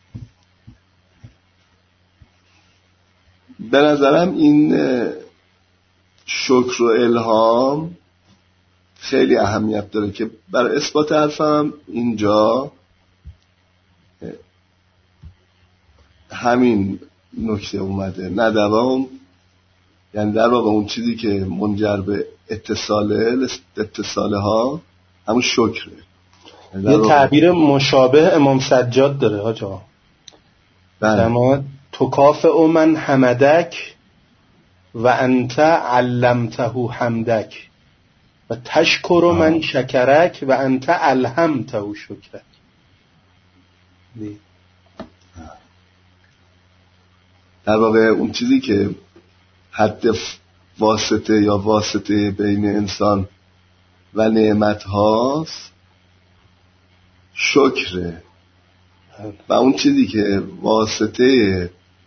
به نظرم این شکر و الهام خیلی اهمیت داره که برای اثبات حرفم اینجا همین نکته اومده. ندوام یعنی در واقع اون چیزی که منجر به اتصاله ها همون شکره. یه تعبیر مشابه امام سجاد داره حاج آقا. بله. تکافئ من حمدک و انت علمته حمدک و تشکر من شکرک و انت الهمته شکرک. در واقع اون چیزی که حد واسطه بین انسان و نعمت هاست شکره، و اون چیزی که واسطه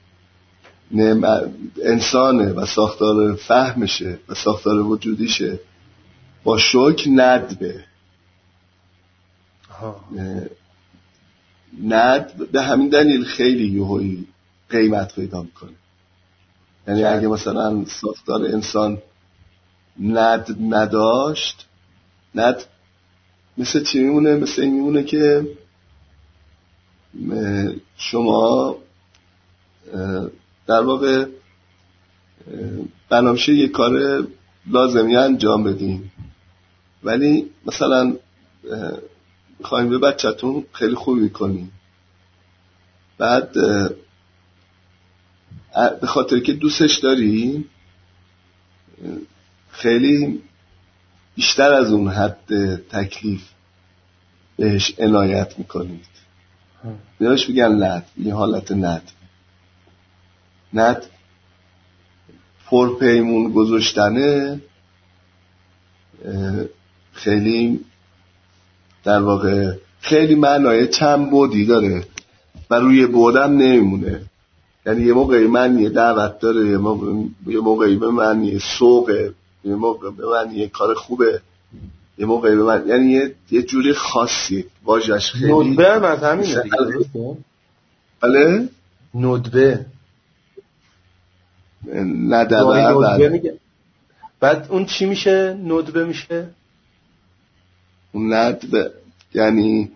انسانه و ساختار فهمشه و ساختار وجودیشه با شکر ندبه. ند به همین دلیل خیلی یهویی قیمت پیدا میکنه. یعنی اگه مثلا ساختار انسان ند نداشت، ند مثل چی میمونه؟ مثل این میمونه که شما در واقع بنامشه یه کار لازمی انجام بدین، ولی مثلا میخوایم به بچه‌تون خیلی خوب میکنیم، بعد به خاطر که دوستش داری خیلی بیشتر از اون حد تکلیف بهش عنایت میکنید. بهش میگن ند، این حالت ند پرپیمون گذاشتنه. خیلی در واقع خیلی معنای چند بعدی داره و روی بعدم نمیمونه. یعنی یه موقعی معنی دعوت داره، یه موقعی به معنی سوقه، یه موقع به معنی کار خوبه، یه موقعی به معنی یعنی یه جوری خاصی واژه‌اش خیلی ندبه هم از همینه دیگه، درسته؟ بله؟ ندبه ندبه میگه. بعد اون چی میشه؟ ندبه میشه؟ اون ندبه یعنی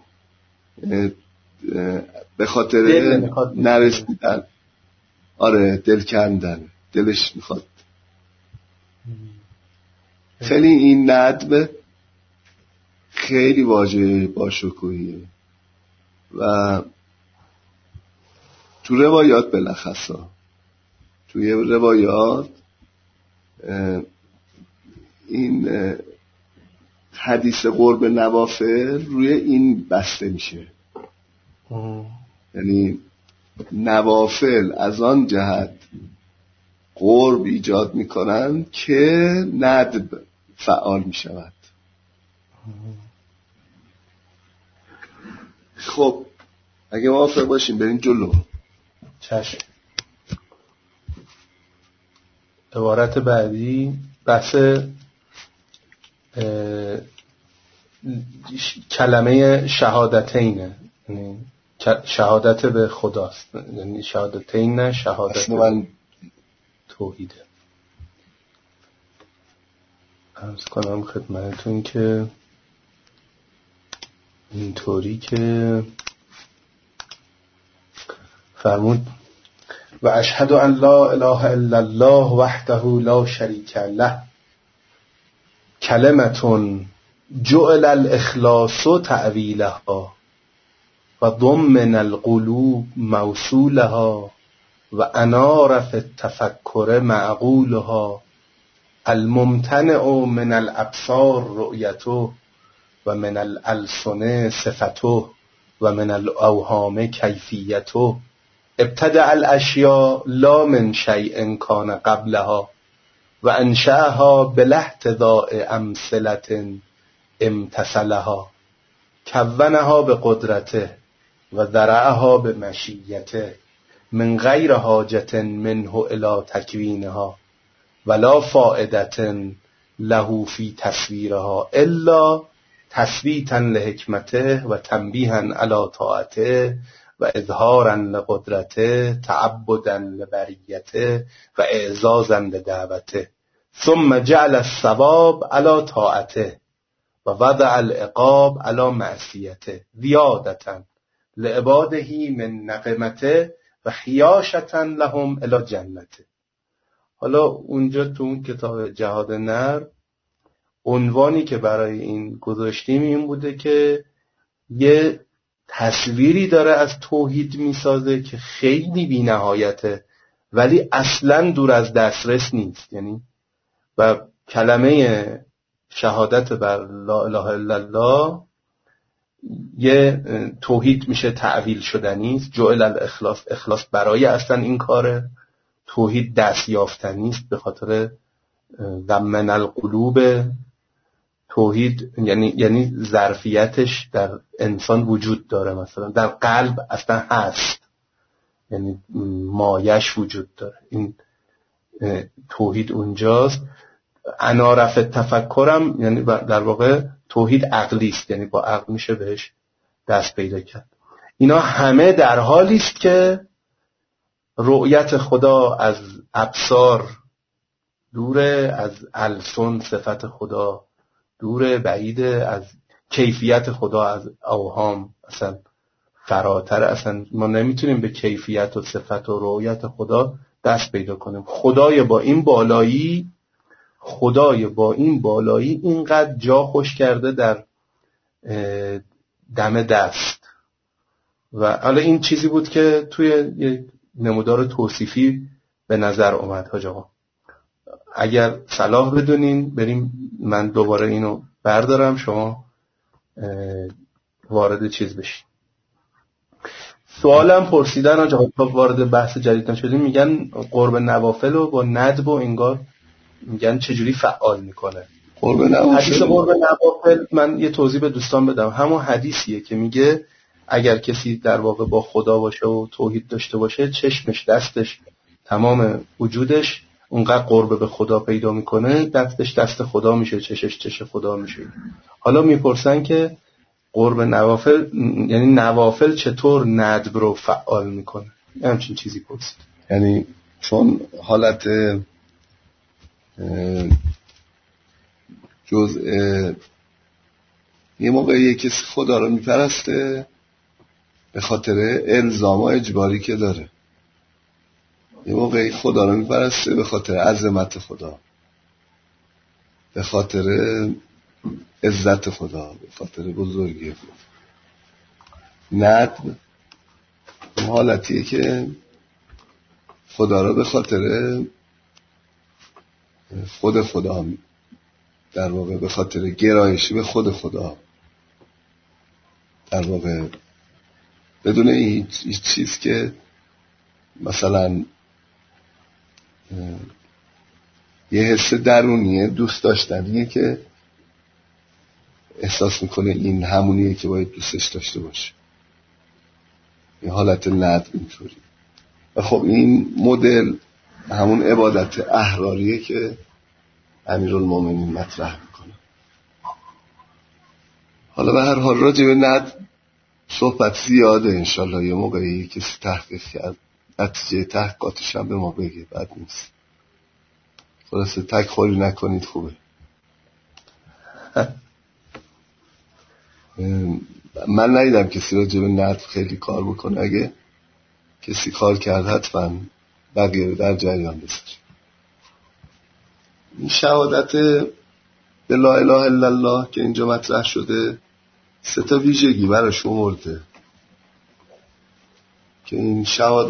به خاطر نرسیدن، آره دل کندن، دلش میخواد. خیلی این ندبه خیلی واژه باشکوهیه و تو روایات بلخصه، توی روایات این حدیث قرب نوافل روی این بسته میشه. یعنی نوافل از آن جهت قرب ایجاد میکنن که ندب فعال میشود. خب اگه موافق باشیم بریم جلو. چشم. عبارت بعدی بحث کلمه شهادتینه، یعنی شهادت به خداست، یعنی شهادتین، شهادت به توحیده. عرض کنم خدمتون که اینطوری که فرمود و اشهد ان لا اله الا الله وحده لا شریک له کلمتون جعل الاخلاص تعویلها و ضمن القلوب موصولها و انار فی التفکر معقولها الممتنع من الابصار رؤیته و من الالسن صفته و من الاوهام کیفیته ابتدع الاشیاء لا من شیء کان قبلها و انشأها بلا احتضاء امثلة امتثلها کونها بقدرته و ذرعها بمشیته من غیر حاجة منه الی تکوینها ولا فائدة له فی تصویرها الا تثبیتا لحکمته و تنبیها علی طاعته و اظهارا لقدرته تعبدا لبریته و اعزازا لدعوته ثم جعل الثواب علی طاعته و وضع العقاب علی معصیته زیادة لعباده من نقمته و خیاشة لهم الی جنته. حالا اونجا تو اون کتاب جهاد نر عنوانی که برای این گذاشتیم این بوده که یه تصویری داره از توحید میسازه که خیلی بی نهایته ولی اصلا دور از دسترس نیست. یعنی و کلمه شهادت بر لا اله الا الله یه توحید میشه تعویل شدنی است. جعل الاخلاص، اخلاص برای اصلا این کاره. توحید دست یافتنی است به خاطر ضمن القلوب. توحید یعنی ظرفیتش در انسان وجود داره، مثلا در قلب اصلا هست، یعنی مایش وجود داره. این توحید اونجاست. انارف تفکرم یعنی در واقع توحید عقلی است، یعنی با عقل میشه بهش دست پیدا کرد. اینا همه در حالی است که رؤیت خدا از ابصار دوره، از السن صفت خدا دوره، بعیده، از کیفیت خدا از اوهام اصلا فراتر. اصلا ما نمیتونیم به کیفیت و صفت و رؤیت خدا دست پیدا کنیم. خدای با این بالایی خدای با این بالایی اینقدر جا خوش کرده در دم دست. و حالا این چیزی بود که توی یک نمودار توصیفی به نظر اومد. حاج آقا اگر صلاح بدونین بریم، من دوباره اینو بردارم، شما وارد چیز بشین. سوالم پرسیدن حاج آقا، تا وارد بحث جدید نشدیم، میگن قرب نوافل رو با ندب و انگار میگن چجوری فعال میکنه قرب نوافل. حدیث قرب نوافل من یه توضیح به دوستان بدم. همون حدیثیه که میگه اگر کسی در واقع با خدا باشه و توحید داشته باشه، چشمش، دستش، تمام وجودش اونقدر قرب به خدا پیدا میکنه، دستش دست خدا میشه، چشش چش خدا میشه. حالا میپرسن که قرب نوافل یعنی نوافل چطور ندب رو فعال میکنه؟ همچین چیزی پرسید. یعنی چون حالت جزء یه موقعی کسی خدا رو میپرسته به خاطر الزام و اجباری که داره، یه موقعی خدا رو میپرسته به خاطر عظمت خدا، به خاطر عزت خدا، به خاطر بزرگی خدا. ندب اون حالتیه که خدا رو به خاطر خود خدا، در واقع به خاطر گرایشی به خود خدا، در واقع بدون هیچ چیز که مثلا یه حس درونیه، دوست داشتنیه که احساس میکنه این همونیه که باید دوستش داشته باشه. این حالت ندب اینطوری. و خب این مدل همون عبادت احراریه که امیرالمومنین مطرح میکنه. حالا به هر حال راجع به ندب صحبت زیاده، انشالله یه موقعی کسی تحقیق کرد نتیجه تحقیقاتش هم به ما بگه، بد نیست. خلاصه تک خوری نکنید، خوبه. من ندیدم کسی راجع به ندب خیلی کار بکنه. اگه کسی کار کرد حتما بقیه رو در جریان بذار. این شهادت به لا اله الا الله که اینجا مطرح شده 3 ویژگی براش آورده که این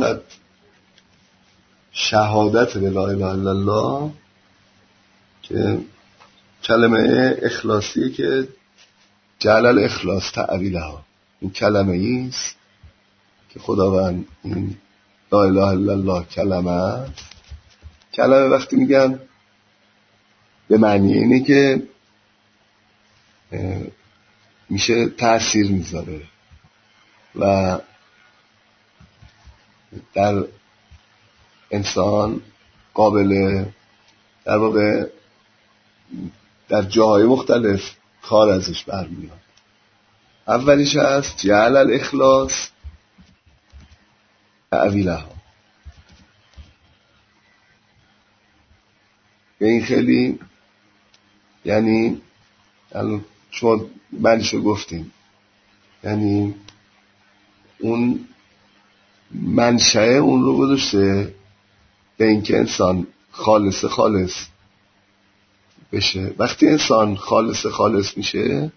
شهادت به لا اله الا الله که کلمه اخلاصیه که جعل الاخلاص تأویلها، این کلمه ایست که خداوند این لا اله الا الله کلمه وقتی میگن به معنی اینه که میشه تأثیر میذاره و در انسان قابل در واقع در جاهای مختلف کار ازش برمیاد. اولیش هست جعل الاخلاص تأویلها. این خیلی یعنی الان شما معنیشو گفتیم، یعنی اون منشأ اون رو گذاشته به اینکه انسان خالص بشه. وقتی انسان خالص میشه،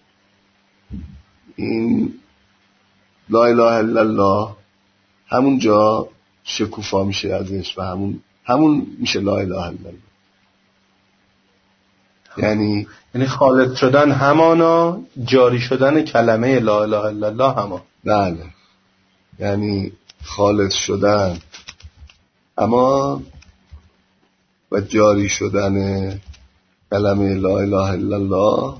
این لا اله الا الله همونجا شکوفا میشه ازش و همون میشه لا اله الا الله. یعنی خالص شدن همانا، جاری شدن کلمه لا اله الا الله همان. بله، یعنی خالص شدن اما و جاری شدن کلمه لا اله الا الله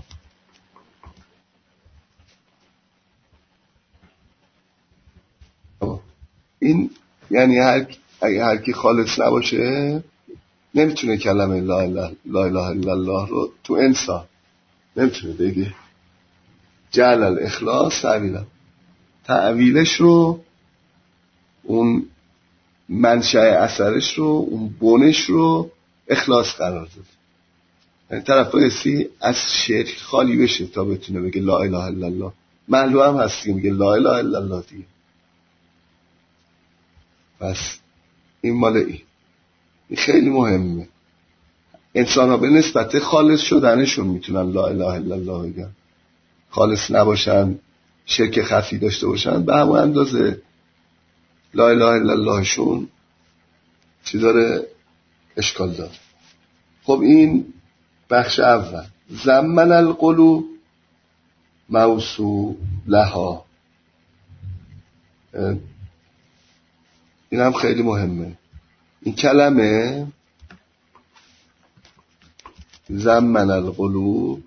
این یعنی هر کی خالص نباشه نمیتونه کلمه لا اله الا الله رو تو انسان نمیتونه بگه. جعل الاخلاص تعویلش رو، اون منشأ اثرش رو، اون بنش رو اخلاص قرار داد. یعنی طرف بایستی از شرک خالی بشه تا بتونه بگه لا اله الا الله. معلوم هم هست که میگه لا اله الا الله دیگه. پس این مال این خیلی مهمه. انسان ها به نسبت خالص شدنشون میتونن لا اله الا الله بگن، خالص نباشن، شرک خفی داشته باشن، به همون اندازه لا اله الا اللهشون چی داره؟ اشکال داره. خب این بخش اول. زمن القلوب موصولها، این هم خیلی مهمه. این کلمه زمن القلوب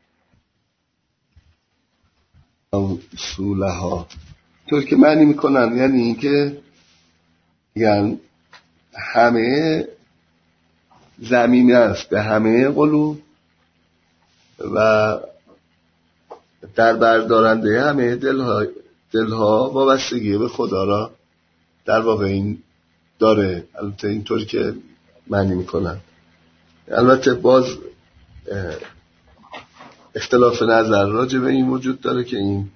موصولها طور که معنی میکنن یعنی این که یعنی همه زمینه است به همه قلوب و در بردارنده همه دلها وابستگی به خدا را در واقع این داره. البته اینطور که معنی میکنن. البته باز اختلاف نظر راجع به این وجود داره که این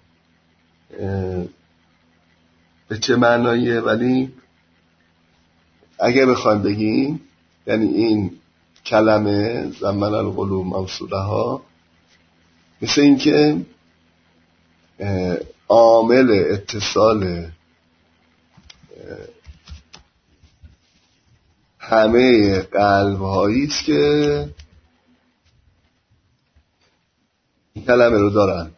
به چه معناییه، ولی اگه بخوایم بگیم یعنی این کلمه زمن القلوب موصولها مثل این که عامل اتصال همه قلب هایی است که این کلمه رو دارن.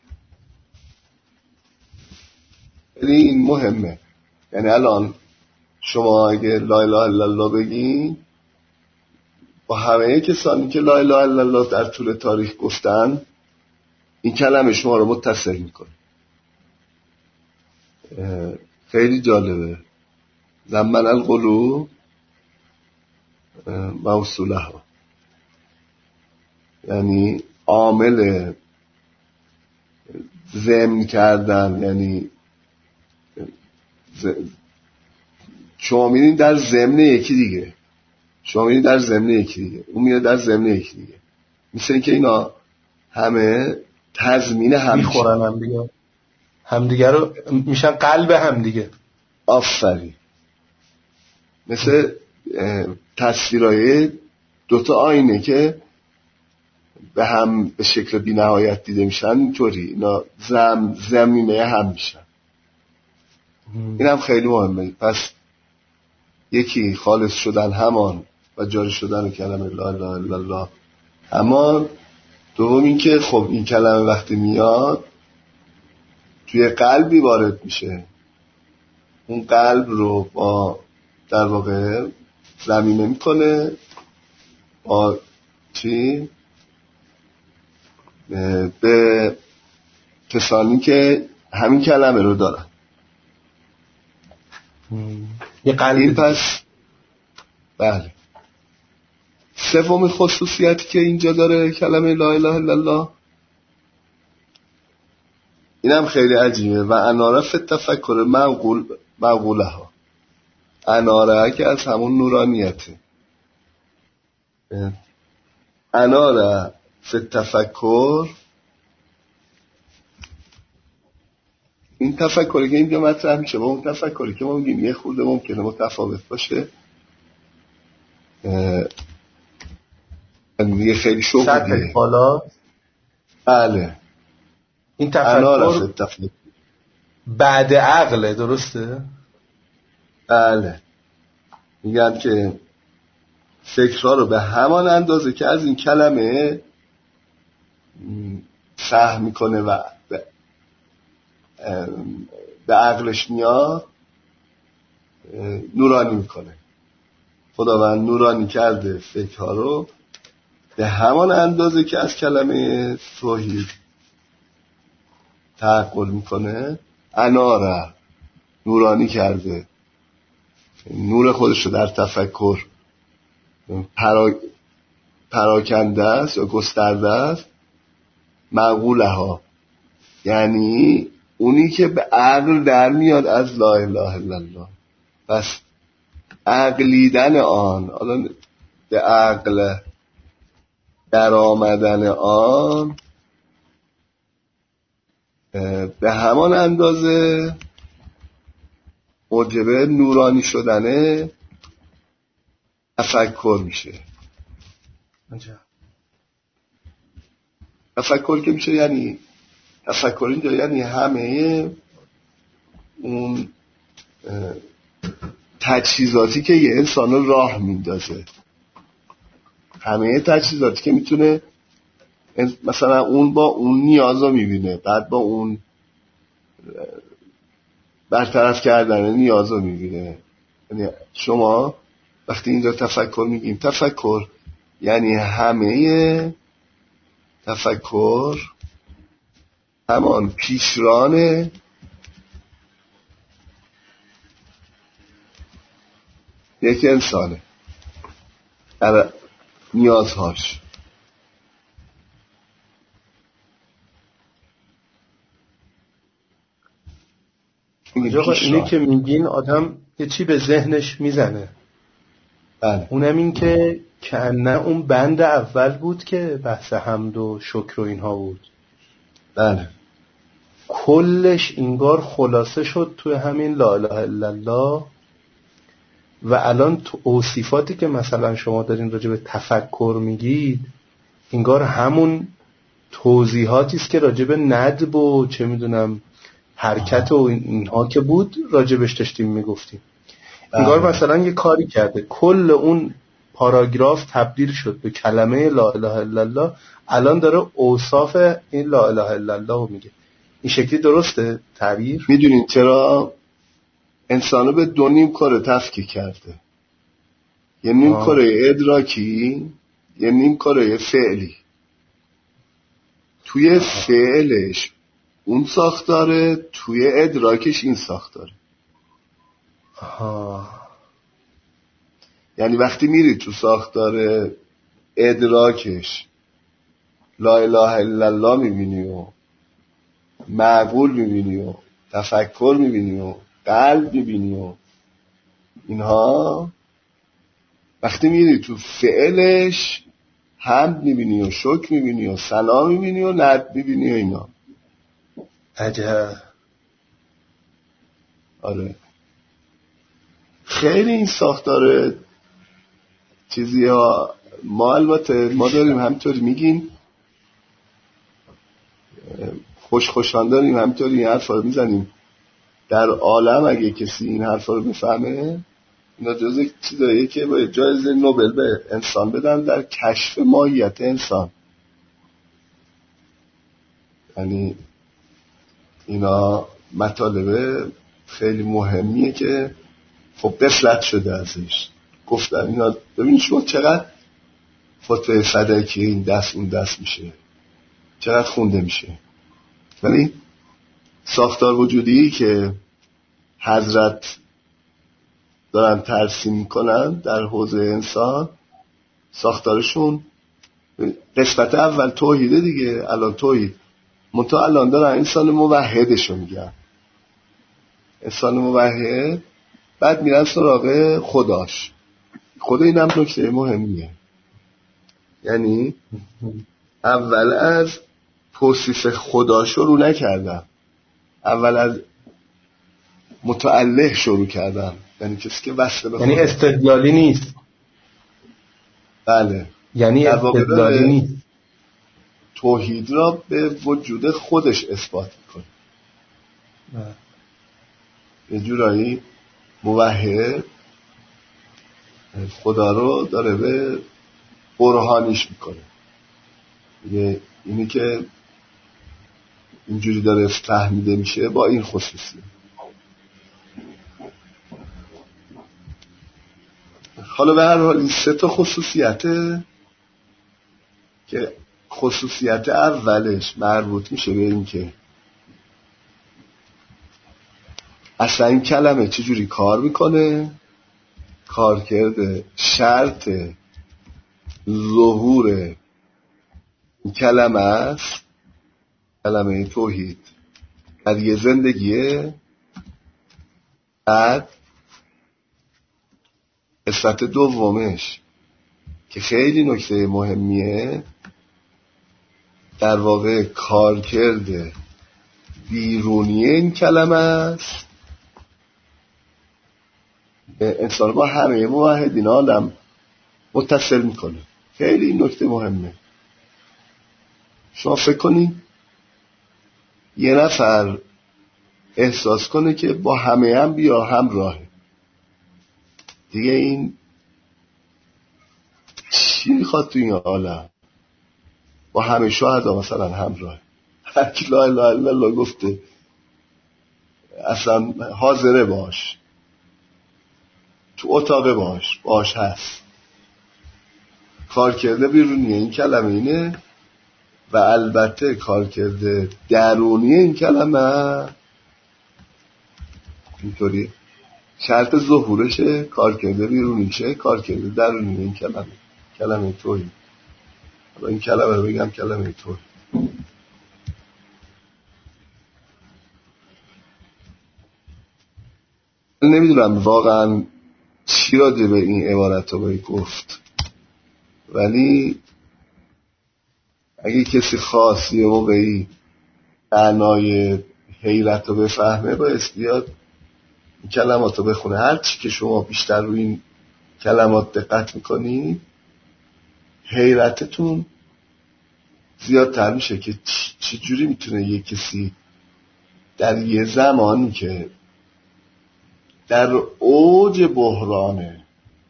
یعنی این مهمه. یعنی الان شما اگه لا اله الا الله بگین، با همه کسانی که لا اله الا الله در طول تاریخ گفتن، این کلمه شما رو متصل میکنه. خیلی جالبه. زمن القلوب موصولها، یعنی عامل ضمن کردن، یعنی شما میرین در ضمن یکی دیگه، شما میرین در ضمن یکی دیگه، اون میره در ضمن یکی دیگه، مثل این که اینا همه تضمین هم میخورن همدیگه رو میشن قلب همدیگه. آفرین. مثل تصویرهای دوتا آینه که به هم به شکل بی نهایت دیده میشن، اینطوری اینا زمینه هم میشن. این هم خیلی مهمه. پس یکی خالص شدن همان و جاری شدن کلمه لا اله الا الله همان. دوم این که خب این کلمه وقتی میاد توی قلبی وارد میشه، اون قلب رو با در واقع زمینه میکنه با چی؟ به کسانی که همین کلمه رو دارن. یه قلب. این پس بله سوم خصوصیتی که اینجا داره کلمه لا اله الا الله، اینم خیلی عجیبه. و اناره فی التفکر معقولها، اناره که از همون نورانیته. اناره فی التفکر، این تفکری که اینجا مطرح میشه با اون تفکری که ما میگیم یه خورده ممکنه متفاوت باشه، یه خیلی شوق دیگه بالا. بله. این تفکر بعد عقله، درسته؟ بله. میگن که فکرها رو به همان اندازه که از این کلمه فهم میکنه و به عقلش میاد نورانی میکنه. خداوند نورانی کرده فکرها رو به همان اندازه که از کلمه توحید تعقل میکنه، اناره نورانی کرده، نور خودش رو در تفکر پراکنده است یا گسترده است. معقولها یعنی اونی که به عقل در میاد از لا اله الا الله. پس عقلیدن آن، حالا به عقل در آمدن آن به همان اندازه موجب نورانی شدن تفکر میشه. عجب. تفکر که میشه یعنی تفکر اینجا یعنی همه اون تجهیزاتی که یه انسان رو راه میندازه، همه تجهیزاتی که میتونه مثلا اون با اون نیاز رو میبینه، بعد با اون برطرف کردن نیاز رو میبینه. یعنی شما وقتی اینجا تفکر میگیم، تفکر یعنی همه تفکر همان پیشران یک انسانه در نیازهاش. اینه که میگین آدم یه چی به ذهنش میزنه. بله. اونم این که کنه اون بند اول بود که بحث حمد و شکر و اینها بود. بله. کلش انگار خلاصه شد توی همین لا اله الا الله. و الان تو اوصیفاتی که مثلا شما دارین راجع به تفکر میگید، انگار همون توضیحاتی است که راجع به ندب و چه میدونم حرکت و اینها که بود راجبش داشتیم میگفتیم. انگار مثلا یه کاری کرده کل اون پاراگراف تبدیل شد به کلمه لا اله الا الله، الان داره اوصاف این لا اله الا الله رو میگه. این شکلی درسته تعبیر؟ میدونین چرا؟ انسانو به دو نیم کره تفکیک کرده، یه نیم کره ادراکی، یه نیم کره فعلی. توی فعلش اون ساختاره، توی ادراکش این ساختاره. یعنی وقتی میری تو ساختار ادراکش لا اله الا الله میبینی و معقول میبینی و تفکر میبینی و قلب میبینی و اینها، وقتی میری تو فعلش حمد میبینی و شکر میبینی و ثنا میبینی و ند میبینی و اینا. عجب. آره خیلی این ساختار چیزی ها ما البته ما داریم همینطوری میگیم، خوشخوشان داریم همینطوری این حرفا رو میزنیم. در عالم اگه کسی این حرفا رو بفهمه، اینا جزء چیزاییه که باید جایزه نوبل به انسان بدن در کشف ماهیت انسان. یعنی اینا مطالب خیلی مهمیه که خب قفلت شده ازش. گفتن اینا ببینید شما چقدر فتوه صدقی این دست اون دست میشه، چقدر خونده میشه، ولی ساختار وجودی که حضرت دارن ترسیم میکنن در حوزه انسان، ساختارشون قسمت اول توحیده دیگه. الان توحید منتها الان دارن انسان موحدشو میگن، انسان موحد. بعد میرن سراغ خداش. خدا این هم نکته مهمیه. یعنی اول از توصیف خدا شروع نکردم، اول از متعله شروع کردم. یعنی کسی که وصل به خدا، یعنی استدلالی نیست. بله، یعنی استدلالی نیست، توحید را به وجود خودش اثبات میکنه. یه جورایی موحد خدا رو داره به برهانیش میکنه. اینی که اینجوری داره فهمیده میشه با این خصوصیه. حالا به هر حال این سه تا خصوصیته که خصوصیت اولش مربوط میشه به این که اصلا این کلمه چجوری کار میکنه. کار کرده شرط ظهور این کلمه است، کلمه توحید در یه زندگیه. بعد قسمت دومش که خیلی نکته مهمیه، در واقع کار کرده بیرونی این کلمه است. انسان با همه موحدین عالم متصل میکنه. خیلی این نکته مهمه. شما فکر کنید یه نفر احساس کنه که با همه هم بیا همراهه دیگه، این چی میخواد تو این عالم؟ با همه شهدا مثلا همراهه، هر کی لا اله الا الله گفته اصلا حاضره باش، تو اتاق باش هست، کار کرده بیرونیه این کلمه اینه، و البته کار کرده درونیه این کلمه اینطوری، شرط ظهورشه کار کرده بیرونیشه، کار کرده درونیه این کلمه توحید. حالا این کلمه رو بگم کلمه توحید. نمیدونم واقعا چی راجع به این عبارت رو باید گفت، ولی اگه کسی خاص یه موقعی معنای حیرت رو بفهمه باید بیاد این کلمات رو بخونه. هرچی که شما بیشتر روی این کلمات دقت میکنید حیرتتون زیادتر میشه که چجوری میتونه یه کسی در یه زمانی که در اوج بحرانه،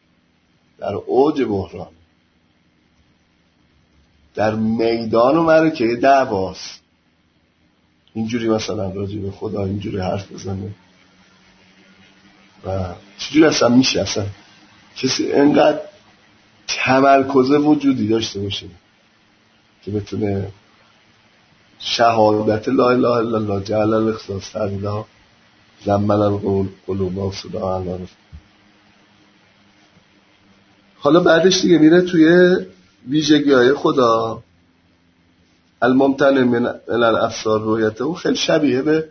در میدان و معرکه دعواست، اینجوری مثلا راجع به خدا اینجوری حرف بزنه و چجوری اصلا میشه اصلا کسی انقدر تمرکز وجودی داشته باشه که بتونه شهادت لا اله الا الله جعل الاختصاص الله زمن القلوب و صدا الله. حالا بعدش دیگه میره توی ویژگی‌های خدا، الممتنع من الابصار رؤیته، و خیلی شبیه به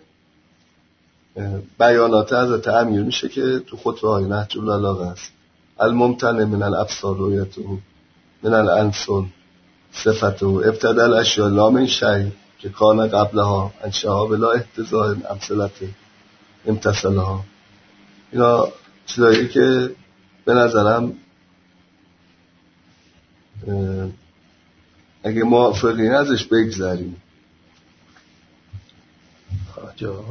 بیانات حضرت امیر میشه که تو خطبه‌های نهج البلاغه است. الممتنع من الابصار رؤیته من الانسل صفته ابتدأ الاشیاء لا من شیء که کان قبلها ان شهاب لا احتضاء امثلته امتصلها. اینا چیزایی که به نظرم اگه موافقین ازش بگذاریم. خاجا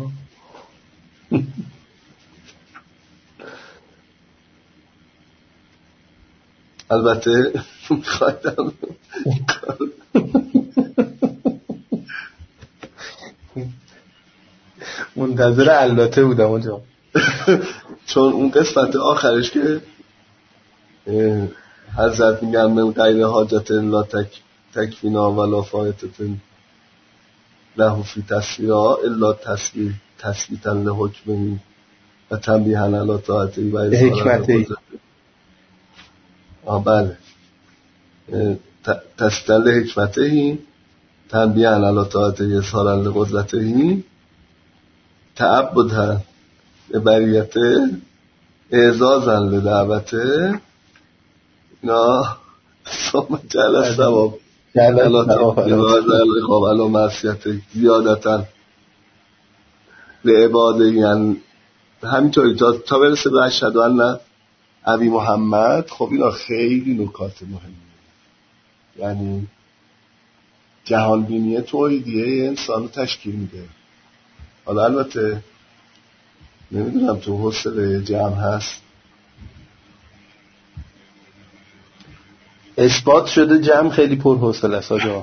البته میخوایدم منتظر البته بودم اونجا چون اون قسمت آخرش که حضرت میگن من غیر حاجت لا تکفینا ولا فایتت له فی تسویرها الا تثبیتا لحکمه و تنبیها علی طاعته و حکمته. بله، تثبیتا لحکمته تنبیها علی طاعته اظهارا لقدرته تعبدها ببریته اعزازا لدعوته. اینا ثم جل ثواب علا معصیت زیادتا لعباده، یعنی همینطوری تا برسه به اشهد ان ابی محمد. خب اینا خیلی نکات مهمه، یعنی جهان بینی توحیدیه انسان رو تشکیل میده. حالا البته نمیدونم تو حوصله جمع هست، اثبات شده جمع خیلی پرحوصله است آجا.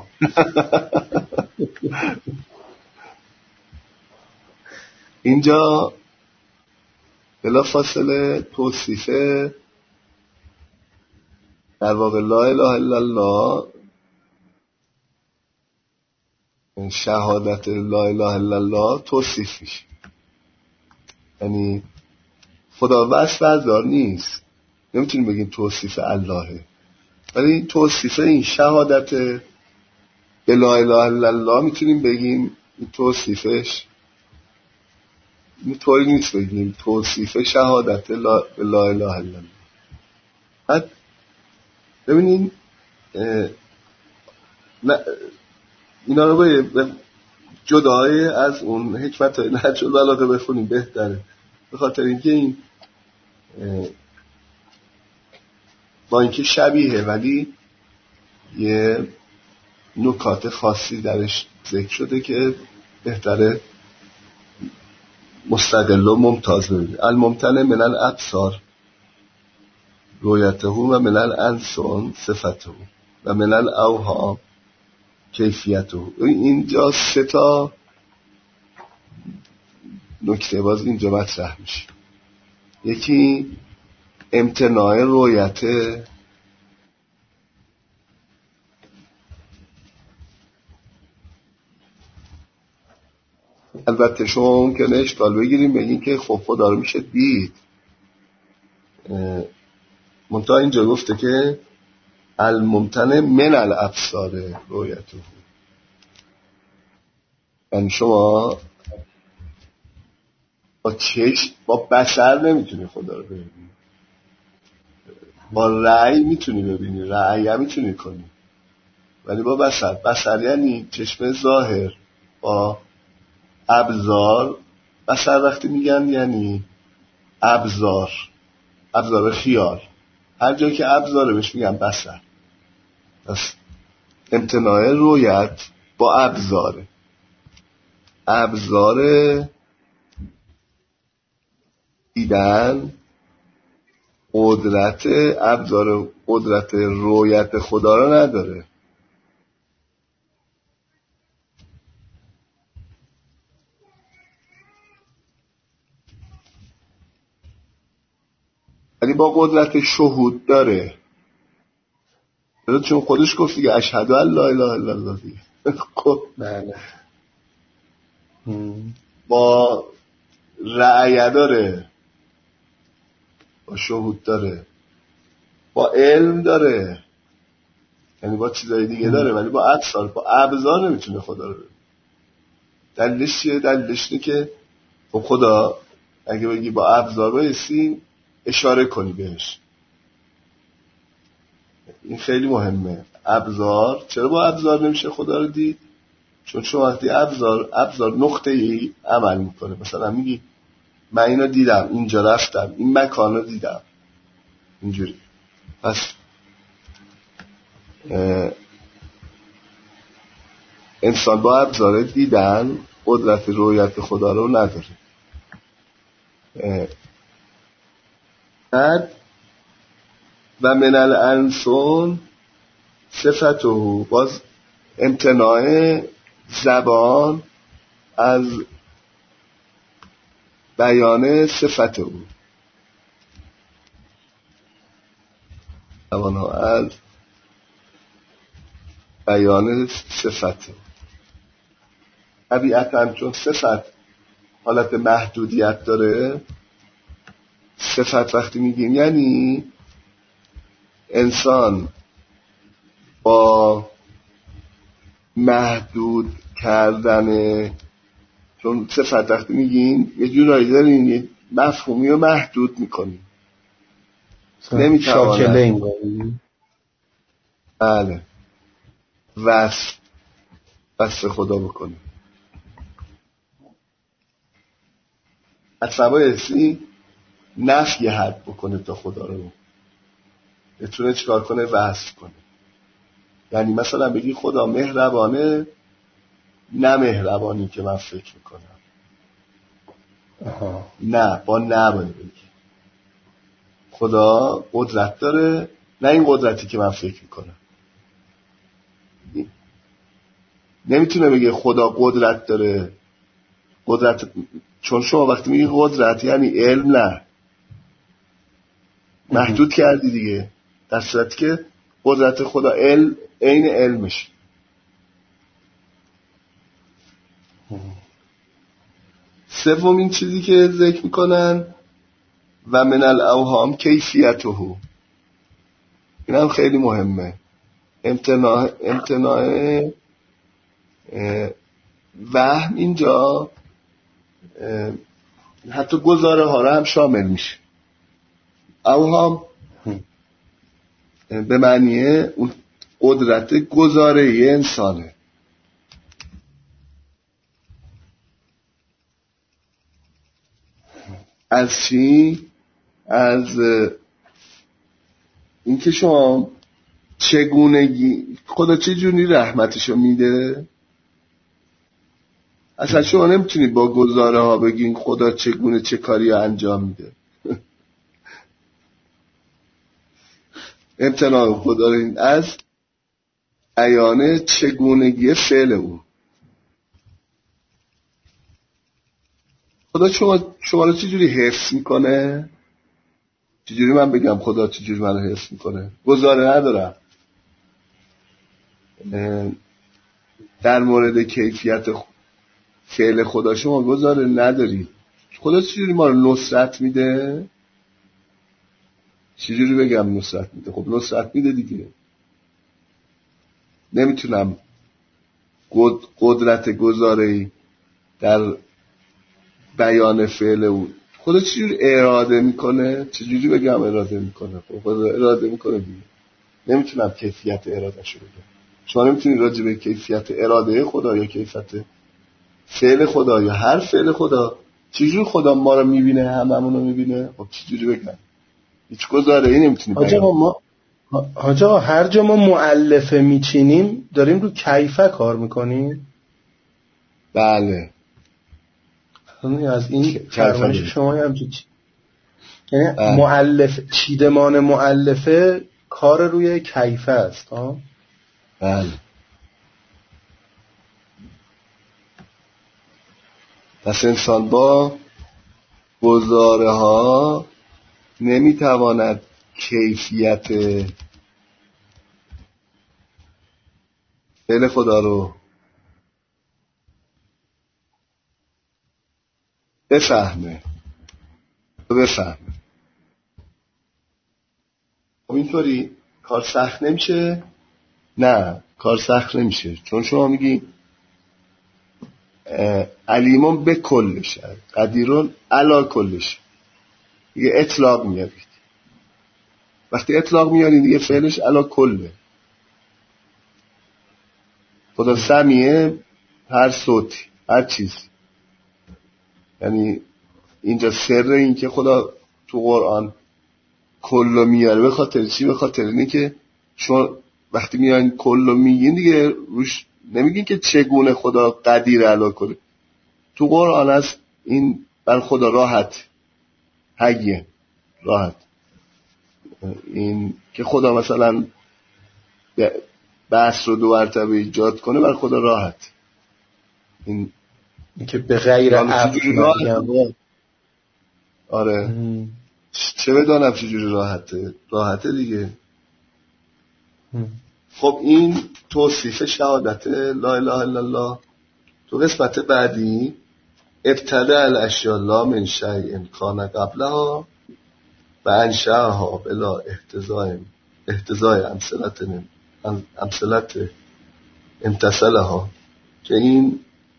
اینجا بلا فاصله توصیفه در واقع لا اله الا الله، شهادت لا اله الا الله توصیف میشه. یعنی خدا وصف ازار نیست، نمیتونیم بگیم توصیف اللهه، ولی توصیف این شهادت به لا اله الا الله میتونیم بگیم این توصیفش اینطوری نیست، بگیم توصیف شهادت به لا اله الا الله. بعد ببینین اینا رو باید جدای از اون حکمت های نهج البلاغه بخونیم بهتره، به خاطر اینکه این با اینکه شبیه ولی یه نکات خاصی درش ذکر شده که بهتره مستقل و ممتاز ببینید. الممتنع من الابصار رؤیته و من الانسان صفته و من الاوهام کیفیته. اینجا 3 نکته باز اینجا مطرح میشه. یکی امتناع رؤیت، البته شما ممکنه اشکال بگیریم بگیم که خب خدا رو میشه دید، منتها اینجا گفته که الممتنع من الابصار رؤیته، یعنی شما با چشم با بصر نمیتونی خدا رو ببینی، با رأی میتونی ببینی، رأی هم میتونی کنی، ولی با بصر یعنی چشم ظاهر با ابزار. بصر وقتی میگن یعنی ابزار خیال، هر جایی که ابزاره بهش میگن بصر. پس امتناع رؤیت با ابزار دیدن، قدرت رؤیت خدا رو نداره. ولی با قدرت شهود داره، چون خودش گفت دیگه اشهد ان لا اله الا الله دیگه. بله. با رأی داره، با شهود داره، با علم داره، یعنی با چیزای دیگه داره، ولی با ابزار نمیتونه خدا رو ببینه. دلیلش چیه؟ دلیلش اینه که خدا اگه بگی با ابزار بایستی اشاره کنی بهش. این خیلی مهمه. ابزار، چرا با ابزار نمیشه خدا رو دید؟ چون شما وقتی ابزار نقطه‌ای عمل میکنه، مثلا میگی من اینو دیدم، اینجا رفتم، این مکان رو دیدم، اینجوری. پس انسان با ابزار دیدن قدرت رؤیت خدا رو نداره. و من الانسان صفته، باز امتناع زبان از بیان صفت او، زبانها از بیان صفت. طبیعتاً چون صفت حالت محدودیت داره، صفت وقتی میگیم یعنی انسان با محدود کردن، چون صفت وقتی میگیم یه جورایی داریم یه مفهومی رو محدود میکنیم، نمیتواند شاکله این بله وصف خدا بکنیم. اصلا بایستی نفی حد بکنه تا خدا رو بتونه چکار کنه؟ وصف کنه. یعنی مثلا بگی خدا مهربانه، نه مهربانی که من فکر میکنم. نه، با نه باید بگی خدا قدرت داره، نه این قدرتی که من فکر میکنم. نمیتونه بگه خدا قدرت داره، چون شما وقتی میگی قدرت یعنی علم، نه محدود کردی دیگه، در صورتی که قدرت خدا عین علمش. سومین چیزی که ذکر میکنن و من الاوهام کیفیته، این هم خیلی مهمه. امتناع وهم اینجا حتی گزاره ها را هم شامل میشه. اوهام به معنی اون قدرت گزاره انسانه. از چی؟ از اینکه شما چگونگی خدا چه جوری رحمتشو میده. اصلا شما نمیتونید با گزاره ها بگین خدا چگونه چه کاری انجام میده. امتناع خدا این از بیان چگونگی فعل او. خدا شما رو چجوری حفظ میکنه؟ چجوری من بگم خدا چجوری من رو حفظ میکنه؟ گزاره ندارم در مورد کیفیت فعل خدا. شما گزاره نداری. خدا چجوری ما رو نصرت میده؟ چجوری بگم نصرت میده؟ خب نصرت میده دیگه. نمیتونم قدرت گزاره‌ای در بیان فعل او. خدا چجوری اراده میکنه؟ چجوری بگم اراده میکنه؟ خب خدا اراده میکنه دیگه. نمیتونم کیفیت ارادهشو بگم. شما نمیتونید راجع به کیفیت اراده خدا یا کیفیت فعل خدا یا هر فعل خدا چجوری خدا ما رو میبینه هممون رو میبینه. خب چجوری بگم؟ هیچ گزاره‌ای نمیتونی بگم. حاج آقا هر جا ما مؤلفه میچینیم داریم رو کیفه کار میکنیم. بله از این فرمایش شما هم یعنی مؤلف چیدمان مؤلفه کار روی کیفه است ها. بله. پس انسان با گزاره ها نمیتواند کیفیت فعل خدا رو بفهمه. خب اینطوری کار سخت نمیشه؟ نه کار سخت نمیشه، چون شما میگی علیمون به کلش قدیرون علا کلش، یه اطلاق میارید. وقتی اطلاق میارید دیگه فعلش علا کله. خدا سمیه هر صوتی هر چیز. یعنی اینجا سر این که خدا تو قرآن کلو میاره به خاطر چی؟ به خاطر اینه که شما وقتی میان کلو میگین دیگه روش نمیگین که چگونه خدا قدیر علا کنه. تو قرآن هست این بر خدا راحت هگیه راحت. این که خدا مثلا بحث رو 2 مرتبه ایجاد کنه بر خدا راحت. این که به غیر عفو. آره چه بدانم چجوری راحته دیگه. خب این توصیف شهادت لا اله الا الله. تو قسمت بعدی ابتدع الاشیاء لا من شیء کان قبلها و انشأها بلا احتضاء امثلت امتثلها، که این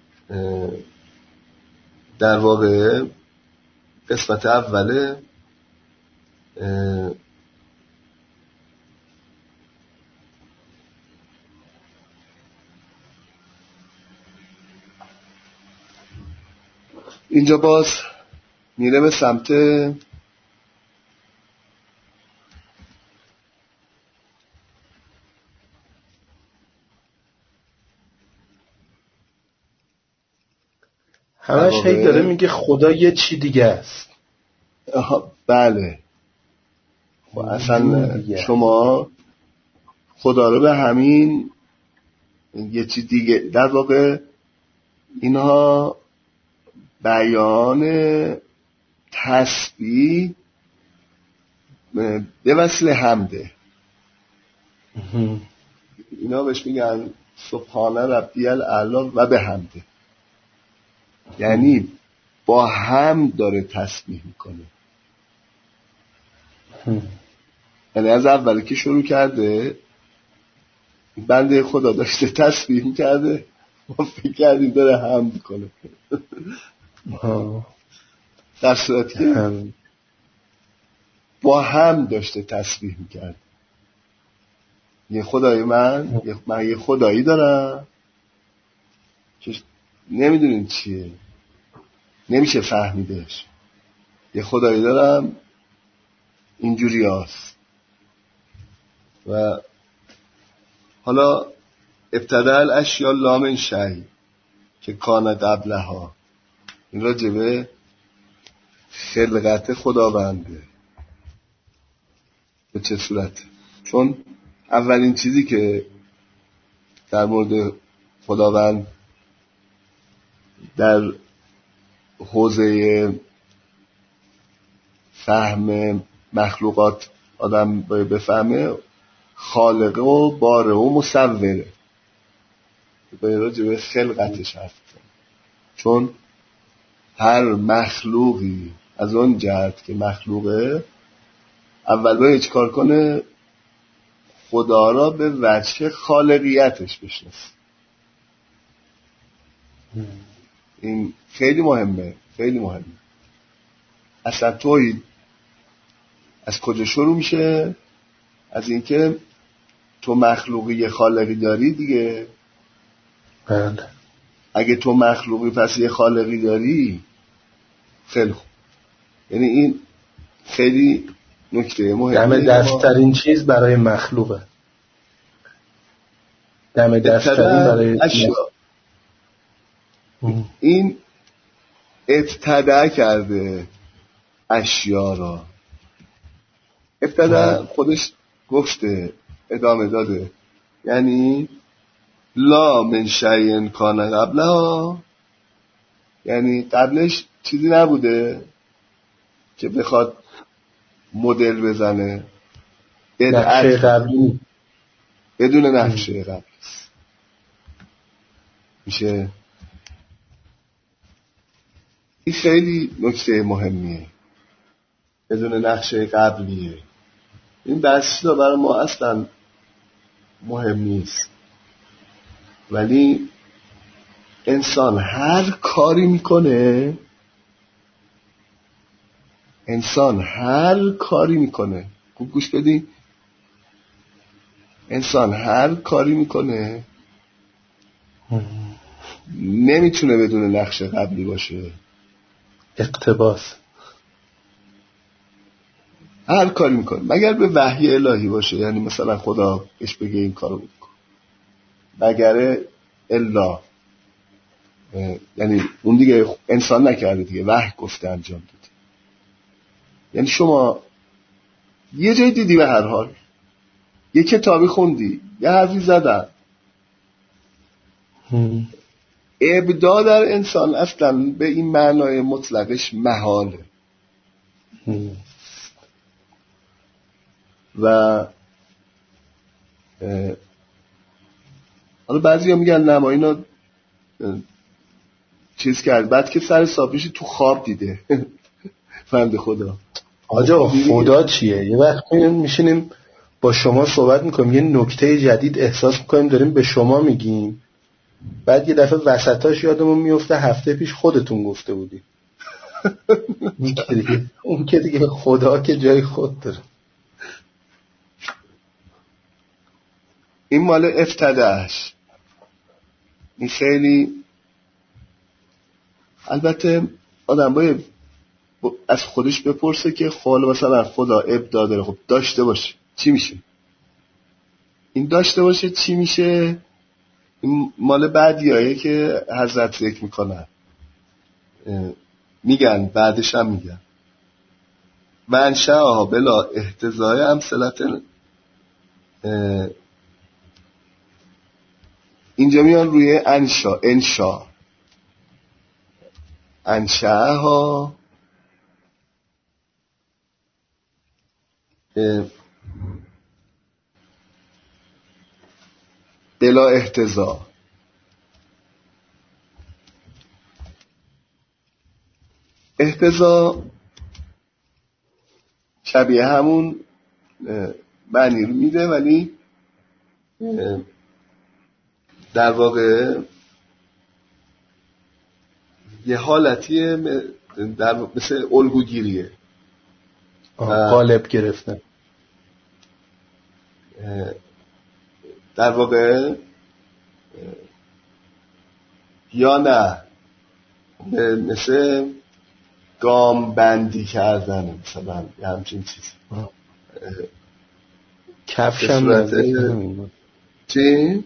در واقع قسمت اوله. اینجا باز میره به سمت همش هی داره میگه خدا یه چی دیگه است. بله. و اصلا شما خدا رو به همین یه چی دیگه در واقع اینها بیان تسبیح به وسیله حمده. اینا بهش میگن سبحان ربی الاعلی و به حمده. یعنی با هم داره تسبیح میکنه. یعنی از اولی که شروع کرده بنده خدا داشته تسبیح میکرده، ما فکر کردیم داره حمد میکنه، در صورتی که با هم داشته تسبیح میکرد. یه خدای من یه خدایی دارم که نمیدونین چیه، نمیشه فهمیدش. یه خدایی دارم اینجوری هست و حالا ابتداء الاشیاء لا من شیء که کان قبلها، این راجبه خلقت خداونده. به چه صورت؟ چون اولین چیزی که در مورد خداوند در حوزه فهم مخلوقات آدم بفهمه خالقه و باره و مصوره، به راجع به خلقتش حرف بزنه. چون هر مخلوقی از اون جهت که مخلوقه اول باید چیکار کنه؟ خدا را به وجه خالقیتش بشناسه. این خیلی مهمه، خیلی مهمه. اصلا توحید از کجا شروع میشه؟ از اینکه تو مخلوقی خالقی داری دیگه. بله. اگه تو مخلوقی پس یه خالقی داری، خیلی خوب. یعنی این خیلی نکته مهمه. دم دستترین چیز برای مخلوقه. دم دستترین برای این ابتداء کرده اشیا را. ابتداء خودش گفته، ادامه داده، یعنی لا من شیء کان قبلها، یعنی قبلش چیزی نبوده که بخواد مدل بزنه، نقشه قبلی بدون نقشه قبلی میشه. این خیلی نکته مهمیه، بدون نقشه قبلیه. این بحثا برای ما اصلا مهم نیست، ولی انسان هر کاری میکنه، خوب گوش بدین، انسان هر کاری میکنه نمیتونه بدون نقشه قبلی باشه. اقتباس. هر کاری میکنه مگر به وحی الهی باشه، یعنی مثلا خدا بهش بگه این کارو بکن، مگر الا، یعنی اون دیگه انسان نکرده دیگه، وحی گفته انجام داده. یعنی شما یه جای دیدی، به هر حال یه کتابی خوندی، یه حرفی زدن، ابداع در انسان اصلا به این معنای مطلقش محاله. و حالا بعضی ها میگن نما اینا چیز کرد، بعد که سر صافیشی تو خواب دیده. فهمده خدا. آجا خدا چیه؟ یه وقت میشینیم با شما صحبت میکنیم، یه نکته جدید احساس میکنیم داریم به شما میگیم، بعد یه دفعه وسطاش یادمون میفته هفته پیش خودتون گفته بودی. اون که دیگه خدا که جای خود داره. این مال افتداش. این خیلی، البته آدم باید از خودش بپرسه که حالا مثلا خدا ابداع داره، خب داشته باشه چی میشه؟ این داشته باشه چی میشه؟ این مال بعدیایه که حضرت ذکر میکنن، میگن بعدش هم میگن و انشاءها بلا احتضای امثلت. اینجا میان روی انشاءها بلا احتضا. احتضا شبیه همون معنی رو میده، ولی در واقع یه حالتیه مثل الگوگیریه، قالب گرفتن. در واقع یا نه مثل گام بندی کردن، مثلا یه همچین چیزی. کفشم چی؟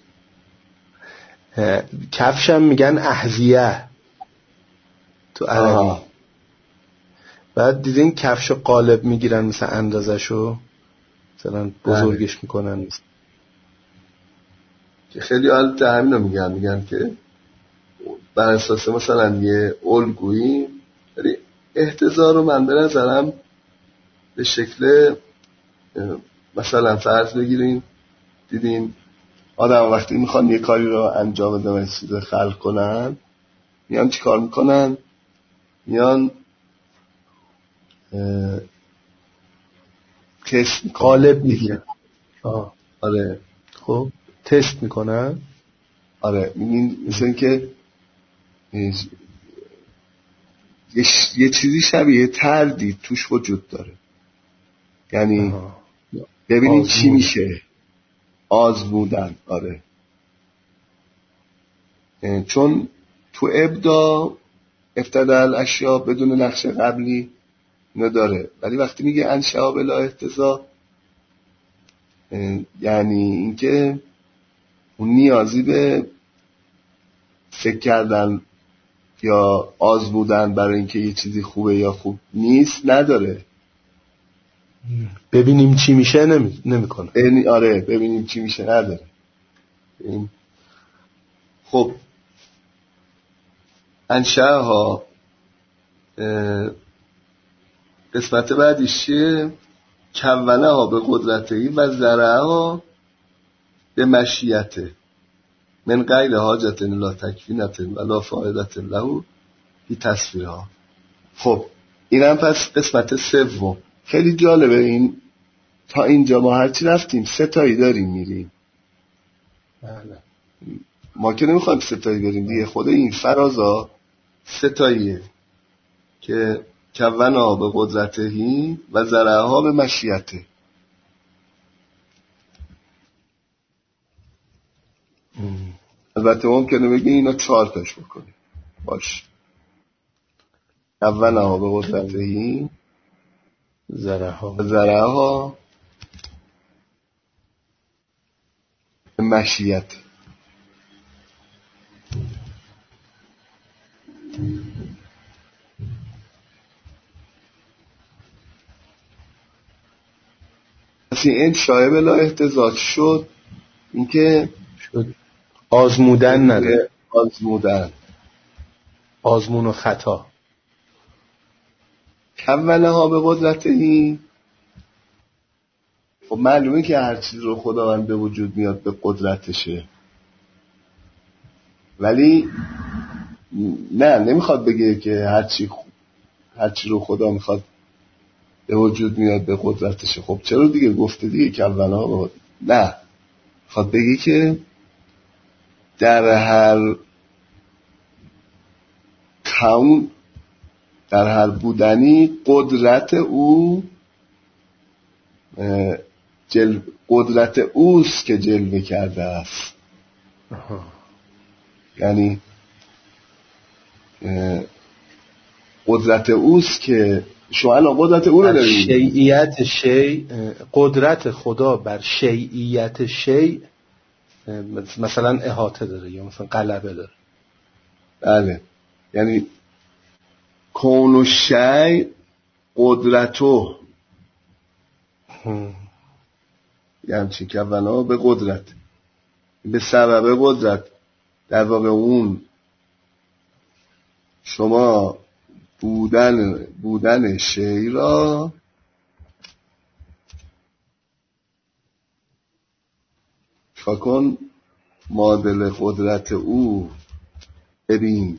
کفشم میگن احذیه تو عربی. بعد دیدین کفشو قالب میگیرن مثلا اندازشو مثلا بزرگش میکنن که خیلی حالت همینو میگن که بر اساس مثلا یه الگویی، ولی احتضار رو من به نظرم به شکل مثلا فرض بگیریم، دیدین آدم وقتی میخوان یه کاری رو انجام بدن و چیز خلق کنن، میان چی کار میکنن؟ میان تست میکنن، قالب میگیرن. آره خب تست میکنن. آره میگین مثل این که یه چیزی شبیه تردید توش وجود داره، یعنی ببینید چی میشه، آزمودن. آره چون تو ابدا افتداء الاشیاء بدون نقش قبلی نداره، ولی وقتی میگه انشأ بلا احتضا یعنی اینکه اون نیازی به فکر کردن یا آزمودن برای اینکه یه چیزی خوبه یا خوب نیست نداره. ببینیم چی میشه نمیکنه. آره ببینیم چی میشه نداره. خب انشأ ها قسمت بعدیش چیه؟ کونه ها به قدرتهی و ذرعه ها به مشیته من غیر حاجت لا تکوینت و لا فایدت له بی تصویرها. خب اینم پس قسمت سوم. خیلی جالبه این، تا اینجا ما هرچی رفتیم 3 تایی داریم میریم. بله. ما که نمیخوایم 3 تایی بریم دیگه، خود این فرازا 3 تاییه که کونه به قدرتهی و ذرعه ها به مشیته. البته ممکنه بگی اینا 4 تاش بکنی باش. کونه ها به قدرتهی، ذرعه ها به مشیت. پس این شایب لا احتضاج شد، اینکه شد آزمودن نداره، آزمون و خطا. کونه ها به قدرتهی، خب معلومه که هر چیز رو خداوند به وجود میاد به قدرتشه، ولی نمیخواد بگه که هر چی رو خدا میخواد به وجود میاد به قدرتشه. خب چرا دیگه گفته دیگه کونه ها نه، میخواد بگه که در هر کون، در هر بودنی قدرت او قدرت اوست که جلوه کرده است. یعنی قدرت اوست که شما الان قدرت او رو دارید. شیعیت شیء، قدرت خدا بر شیعیت شیء مثلا احاطه داره یا مثلا غلبه داره. بله، یعنی کون و شیء قدرتو، یعنی چی؟ کونه به قدرت، به سبب قدرت. در واقع اون شما بودن شیء را فکن معادل قدرت او ببین.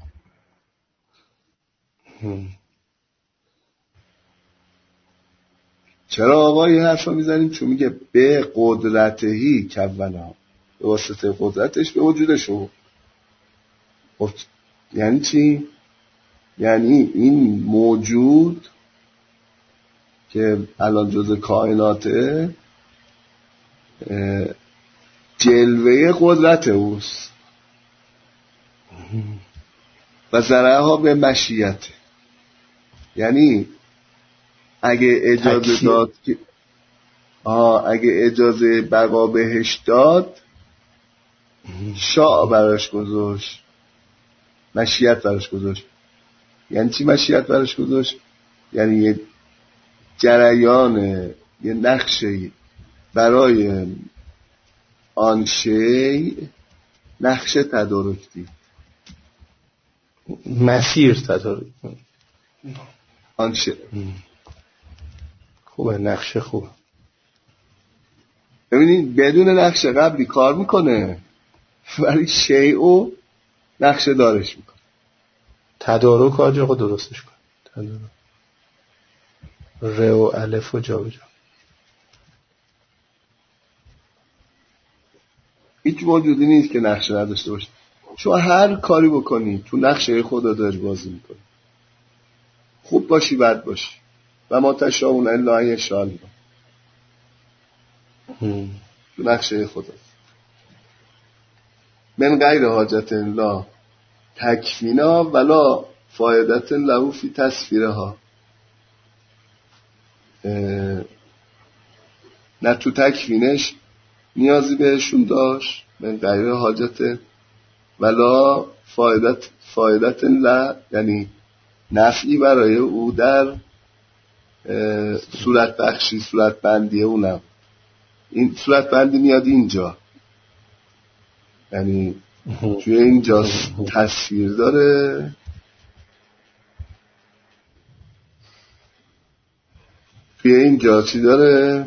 چرا آقا این حرف رو میزنیم؟ چون میگه به قدرتهی کونه، به واسطه قدرتش به وجودشو. خب یعنی چی؟ یعنی این موجود که الان جزء کائناته جلوه قدرت اوست و ذرعه ها به مشیت. یعنی اگه اجازه داد که اگه اجازه بقا بهش داد، شاء براش گذاشت، مشیت براش گذاشت. یعنی چی مشیت براش گذاشت؟ یعنی یه جریان، یه نقشه برای آن شیء، نقشه تدارک دید، مسیر تدارک آن شیء. خوبه، نقشه خوبه. ببینید بدون نقشه قبلی کار میکنه، ولی شیء نقشه دارش میکنه. تدارک آج آقا درستش کن. تدارک ر و الف و جا به جا. هیچ موجودی نیست که نقشه نداشته باشه. شما هر کاری بکنی تو نقشه خدا داری بازی میکنی، خوب باشی بد باشی. و ما تشاءون الا ان یشاء الله، تو نقشه خدا. من غیر حاجت لا تکفینا ولا فایدت له فی تصفیرها. نه تو تکفینش نیازی بهشون داشت، من غیر حاجت ولا فایدت لا، یعنی نفعی برای او در صورت بخشی، صورت بندی اونم. این صورت بندی میاد اینجا، یعنی توی اینجا تصویر داره، توی اینجا چی داره؟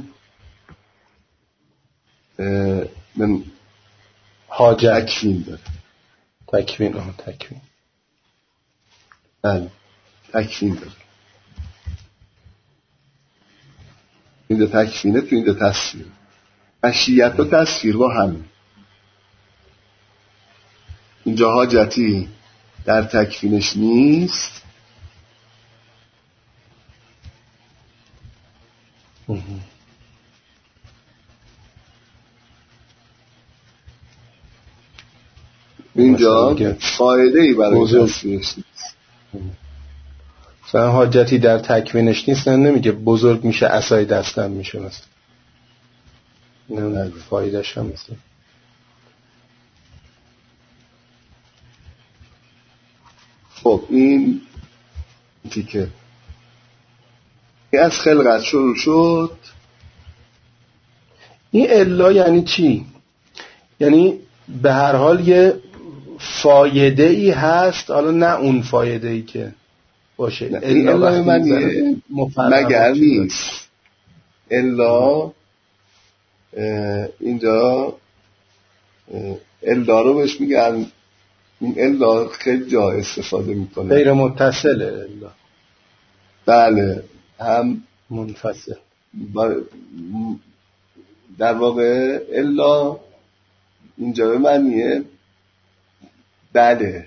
من حاجت، تکوین داره. تکوین. بله، تکوین داره. اینجا تکوینه، تو اینجا تصویر. مشیت و تصویر با هم. اینجا حاجتی در تکوینش نیست، اینجا فایده ای برای تصویرش نیست. مثلا حاجتی در تکوینش نیست، نمیگه بزرگ میشه عصای دستم میشه مثلا، نه فایدهش هم مثلا. خب این تیکه از خلقت شروع شد. این الا یعنی چی؟ یعنی به هر حال یه فایده ای هست، حالا نه اون فایده ای که باشه. الا من مگر نیست. الا اینجا الا رو بهش میگن، این الا خیلی جا استفاده میکنه. غیر متصله الا. بله، هم منفصل. در واقع الا اینجا به معنیه بله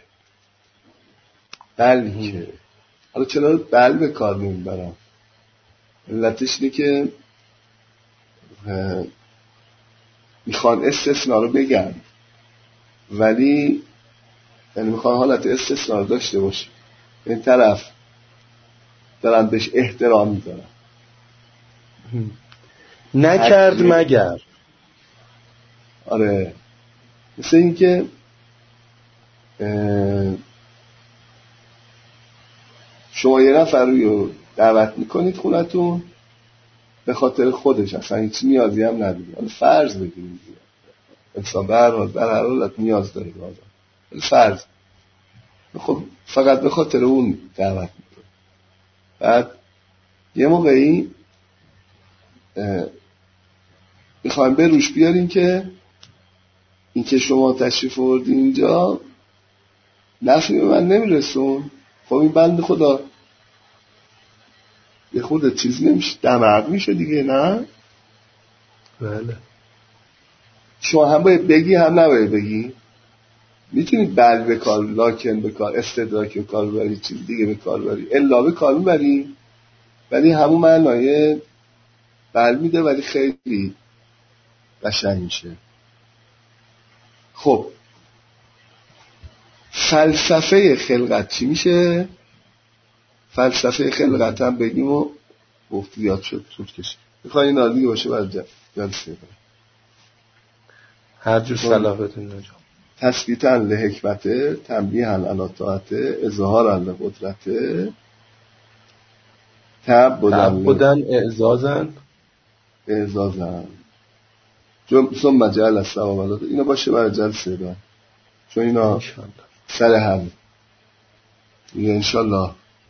که. حالا چرا بل به کار نمیبرم؟ علتش اینه که میخوان استثناء رو بگن، ولی یعنی میخوان حالت استثناء رو داشته باشه. این طرف دارن بهش احترام میذارن. نکرد مگر. آره، مثل این که شما یه نفر رو دعوت میکنید خونتون به خاطر خودش، اصلا هیچ نیازی هم نداری. حالا فرض بگیرید انسان به هر حالت نیاز داره به آدم، فرض، خب فقط به خاطر اون دعوت میکنه. بعد یه موقعی میخوایم به روش بیاریم که این که شما تشریف آوردی اینجا نفعی به من نمیرسون. خب این بنده خدا یه خورده چیز نمیشه، دماغ میشه دیگه، نه؟ بله. شما هم باید بگی هم نباید بگی. میتونید بل به کار، لاکن به کار، استدراک به کار ببری، چیز دیگه به کار ببری، الا به کار میبری، ولی همون معنای بل میده، ولی خیلی قشنگ میشه. خب فلسفه خلقت چی میشه؟ فلسفه خلقت هم بگیم و گفت یاد شد طول کشید. میخوایی این آدیگه باشه بعد جلسه کنم هر جور صلاح بدون نجام. تثبیتاً لحکمته، تنبیهاً علی طاعته، اظهاراً لقدرته، تعبداً اعزازاً ثم جعل الثواب. اینا باشه برای جلسه بعد، چون اینا سر هم دیگه. انشالله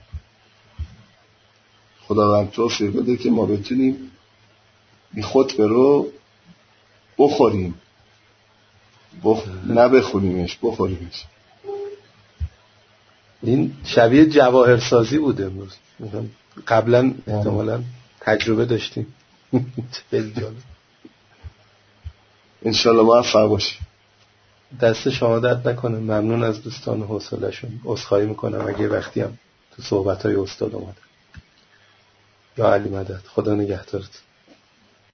خداوند توفیق بده که ما بتونیم این خطبه رو بخوریم، نه بخونیمش، بخوریمش. این شبیه جواهرسازی بود امروز، قبلا احتمالاً تجربه داشتیم. خیلی جالب. انشالله موفق باشیم. دست شما درد نکنه. ممنون از دوستان و حوصله‌شون. عذرخواهی میکنم اگه وقتی هم تو صحبت‌های استاد اومد. یا علی مدد. خدا نگهدارت.